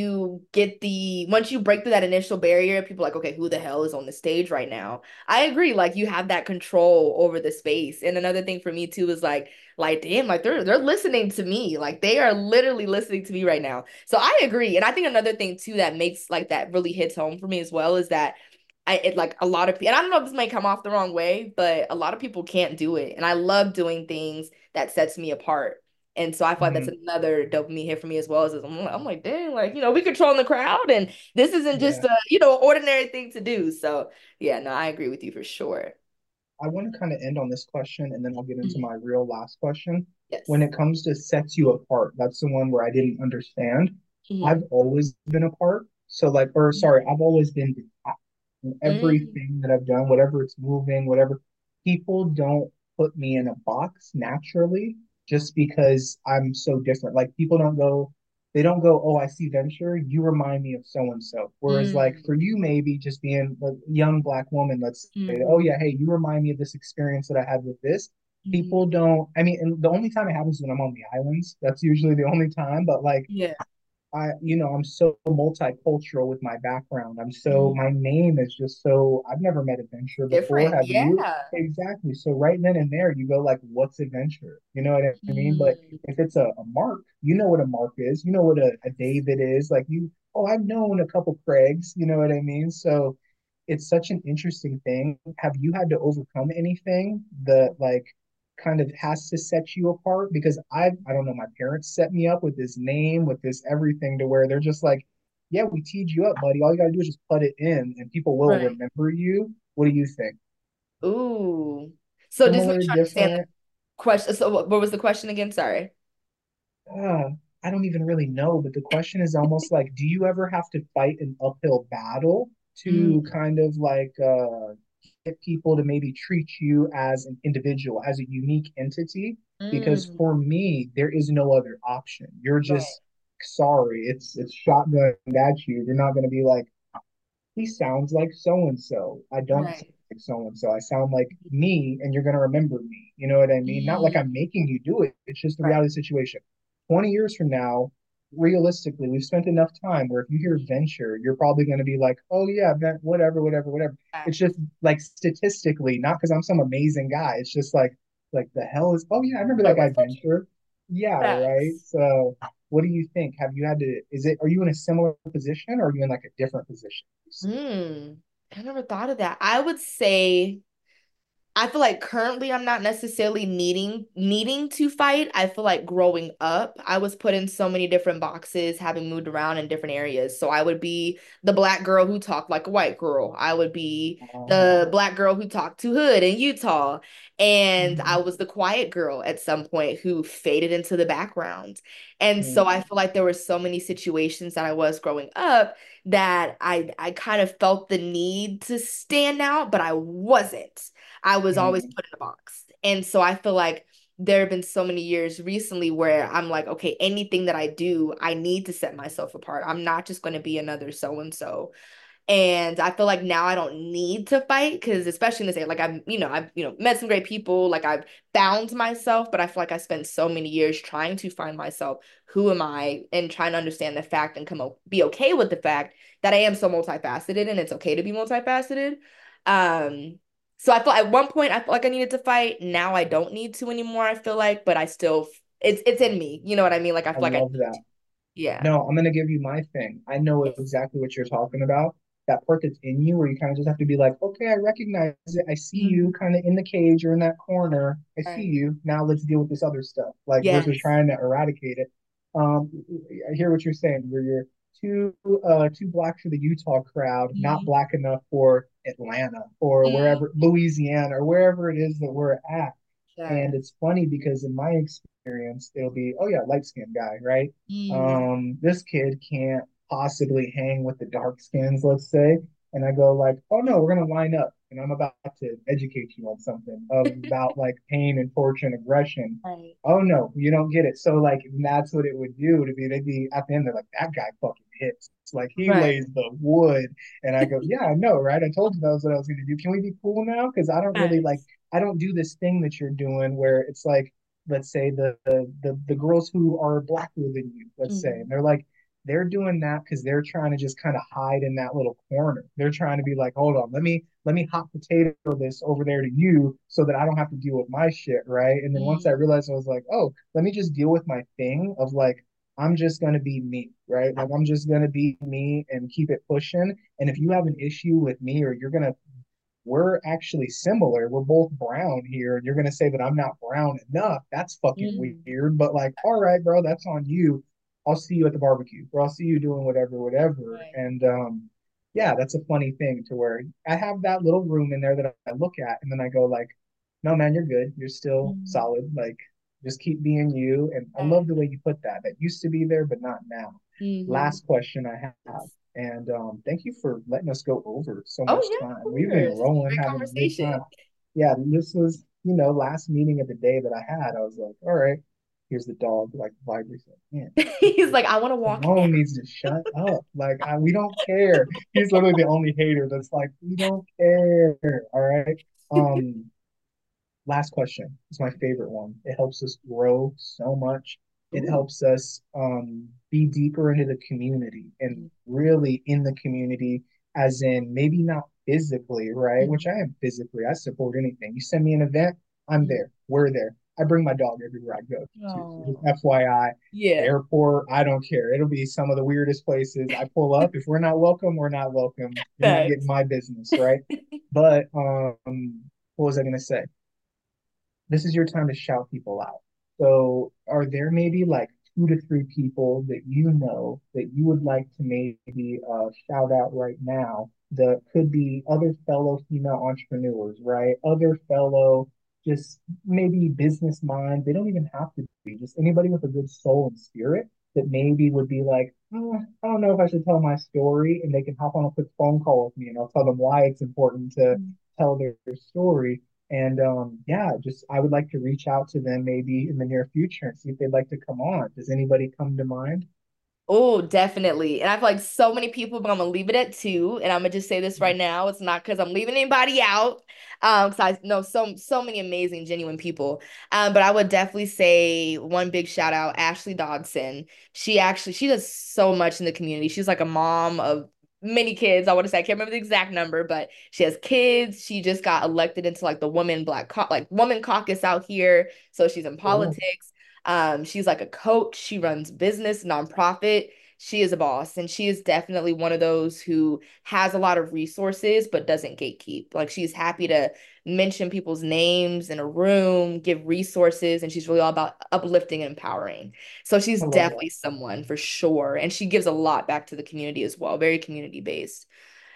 once you break through that initial barrier, people are like, okay, who the hell is on the stage right now? I agree. Like you have that control over the space. And another thing for me too is like damn, like they're listening to me. Like they are literally listening to me right now. So I agree. And I think another thing too that makes like that really hits home for me as well is that like a lot of people, and I don't know if this may come off the wrong way, but a lot of people can't do it. And I love doing things that sets me apart. And so I feel like that's Mhm. another dopamine hit for me as well. As I'm like, dang, like, we controlling the crowd and this isn't just Yeah. a, ordinary thing to do. So yeah, no, I agree with you for sure. I want to kind of end on this question and then I'll get into Mhm. my real last question. When Yes. it comes to sets you apart, that's the one where I didn't understand. I've Mhm. always been apart. So like, or sorry, I've always been detached from Mhm. everything that I've done, whatever it's moving, whatever. People don't put me in a box naturally just because I'm so different. Like people don't go, they don't go, oh, I see Venture, you remind me of so and so. Whereas like Mhm. for you, maybe just being a young black woman, let's say, oh Mhm. yeah, hey, you remind me of this experience that I had with this. Mhm. People don't, I mean, and the only time it happens is when I'm on the islands. That's usually the only time. But like Yeah. I'm so multicultural with my background. Mhm. My name is just so, I've never met Adventure before. Different. Have you? Yeah. Exactly. So right then and there, you go like, what's Adventure? You know what I mean? But Mhm. if it's a Mark, you know what a Mark is. You know what a David is. Like oh, I've known a couple Craigs. You know what I mean? So it's such an interesting thing. Have you had to overcome anything that like kind of has to set you apart? Because I don't know, my parents set me up with this name, with this everything to where they're just like, yeah, we teed you up, buddy. All you gotta do is just put it in and people will Right. remember you. What do you think? Ooh. So just make Similar, sure I understand the different? question. So what was the question again? Sorry. Uh, I don't even really know, but the question is almost like, do you ever have to fight an uphill battle to Mm. kind of like get people to maybe treat you as an individual, as a unique entity? Because Mm. for me, there is no other option. You're Right. just sorry, it's shotgunned at you. You're not going to be like, he sounds like so and so. I don't sound Right. like so and so. I sound like me, and you're going to remember me. You know what I mean? Not like Mm. I'm making you do it. It's just the Right. reality of the situation. 20 years from now, realistically, we've spent enough time where if you hear venture, you're probably going to be like, oh, yeah, whatever, whatever, whatever. It's just like statistically, not because I'm some amazing guy. It's just like the hell is, oh, yeah, I remember that Like, guy what's that? Venture. Yeah, right. Facts. So, what do you think? Have you had to, are you in a similar position or are you in like a different position? Hmm. I never thought of that. I would say I feel like currently I'm not necessarily needing to fight. I feel like growing up, I was put in so many different boxes, having moved around in different areas. So I would be the black girl who talked like a white girl. I would be the black girl who talked to hood in Utah. And I Mhm. was the quiet girl at some point who faded into the background. And so I Mm, feel like there were so many situations that I was growing up that I kind of felt the need to stand out, but I wasn't. I was always mm, put in a box. And so I feel like there have been so many years recently where I'm like, okay, anything that I do, I need to set myself apart. I'm not just going to be another so and so. And I feel like now I don't need to fight because especially in this area, like I've met some great people, like I've found myself, but I feel like I spent so many years trying to find myself. Who am I? And trying to understand the fact and be okay with the fact that I am so multifaceted and it's okay to be multifaceted. Um, so I feel at one point I felt like I needed to fight. Now I don't need to anymore, I feel like, but I still it's in me. You know what I mean? Like I I feel like love that. yeah. No, I'm gonna give you my thing. I know Yes. exactly what you're talking about. That part that's in you where you kind of just have to be like, okay, I recognize it. I see you Mhm. kind of in the cage or in that corner. I see Right. you. Now let's deal with this other stuff. Like versus Yes. trying to eradicate it. Um, I hear what you're saying, where you're too black for the Utah crowd, not Mhm. black enough for Atlanta or wherever, Louisiana or wherever it is that we're at. And Yes. it's funny because in my experience, it'll be, oh yeah, light skinned guy, right? Mm. This kid can't possibly hang with the dark skins, let's say. And I go like, oh no, we're gonna line up. and I'm about to educate you on something about like pain and torture and aggression. Right. Oh no, you don't get it. So like that's what it would do to be they'd be at the end, they're like, that guy fucking hits. It's like he Right. lays the wood. And I go, yeah, I know, right? I told you that was what I was gonna do. Can we be cool now? Because I don't really like Right. I don't do this thing that you're doing where it's like, let's say the girls who are blacker than you, let's say, and Mhm. they're doing that because they're trying to just kind of hide in that little corner. They're trying to be like, hold on, let me hot potato this over there to you so that I don't have to deal with my shit, right? And then once I Mm. realized, I was like, oh, let me just deal with my thing of like, I'm just gonna be me, right? Like I'm just gonna be me and keep it pushing. And if you have an issue with me or we're actually similar. We're both brown here, and you're gonna say that I'm not brown enough. That's fucking Mm. weird. But like, all right, bro, that's on you. I'll see you at the barbecue, or I'll see you doing whatever, whatever. Right. And yeah, that's a funny thing to where I have that little room in there that I look at, and then I go like, no, man, you're good. You're still Mm. solid. Like, just keep being you. And I love Right. the way you put that. That used to be there, but not now. Mhm. Last question I have. And thank you for letting us go over so Oh much yeah, time. of We've been course. rolling, Great having a good conversation. time. Yeah, this was, last meeting of the day that I had. I was like, all right, here's the dog, like vibrates. Like, man, He's like, I want to walk now. Simone needs to shut up. Like, we don't care. He's literally the only hater that's like, we don't care. All right. Um, Last question. It's my favorite one. It helps us grow so much. It Ooh. helps us be deeper into the community and really in the community, as in maybe not physically, right? Which I Mhm. am physically. I support anything. You send me an event, I'm Mhm. there. We're there. I bring my dog everywhere I go to. So just Oh, FYI, yeah. airport, I don't care. It'll be some of the weirdest places. I pull up. If we're not welcome, we're not welcome. You're not getting Thanks. my business, right? But what was I gonna say? This is your time to shout people out. So, are there maybe like 2 to 3 people that you know that you would like to maybe shout out right now that could be other fellow female entrepreneurs, right? Other fellow, just maybe business minds. They don't even have to be just anybody with a good soul and spirit that maybe would be like, I don't know if I should tell my story, and they can hop on a quick phone call with me, and I'll tell them why it's important to tell their story and yeah, just I would like to reach out to them maybe in the near future and see if they'd like to come on. Does anybody come to mind? Oh, definitely. And I feel like so many people, but I'm gonna leave it at two. And I'm gonna just say this right now. It's not because I'm leaving anybody out. Because I know so many amazing, genuine people. But I would definitely say one big shout out, Ashley Dodson. She does so much in the community. She's like a mom of many kids. I want to say I can't remember the exact number, but she has kids. She just got elected into like the woman caucus out here. So she's in Cool. politics. She's like a coach. She runs business, nonprofit. She is a boss, and she is definitely one of those who has a lot of resources but doesn't gatekeep. Like she's happy to mention people's names in a room, give resources, and she's really all about uplifting and empowering. So she's I love that. definitely someone for sure, and she gives a lot back to the community as well, very community based.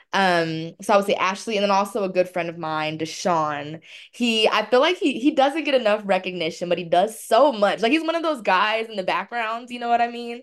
So I would say Ashley, and then also a good friend of mine, Deshaun. I feel like he doesn't get enough recognition, but he does so much. Like he's one of those guys in the background, you know what I mean?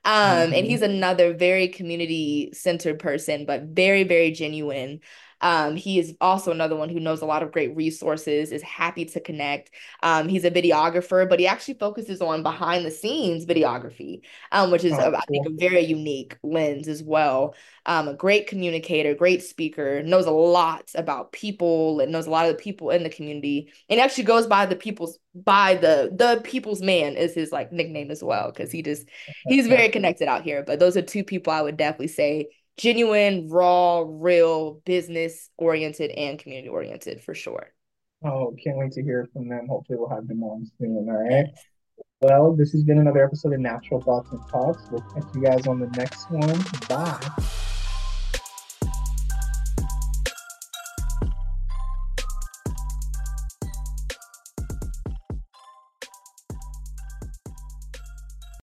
And he's Hmm. another very community centered person, but very, very genuine. He is also another one who knows a lot of great resources, is happy to connect. He's a videographer, but he actually focuses on behind the scenes videography, which is, Oh, I think, a cool. very unique lens as well. A great communicator, great speaker, knows a lot about people and knows a lot of the people in the community. And actually goes by the people's man is his like nickname as well, because he's very connected out here. But those are two people I would definitely say genuine, raw, real, business oriented and community oriented for sure. Oh, can't wait to hear from them. Hopefully we'll have them on soon. All right. Yes. Well, this has been another episode of Natural Thoughts and Talks. We'll catch you guys on the next one. Bye.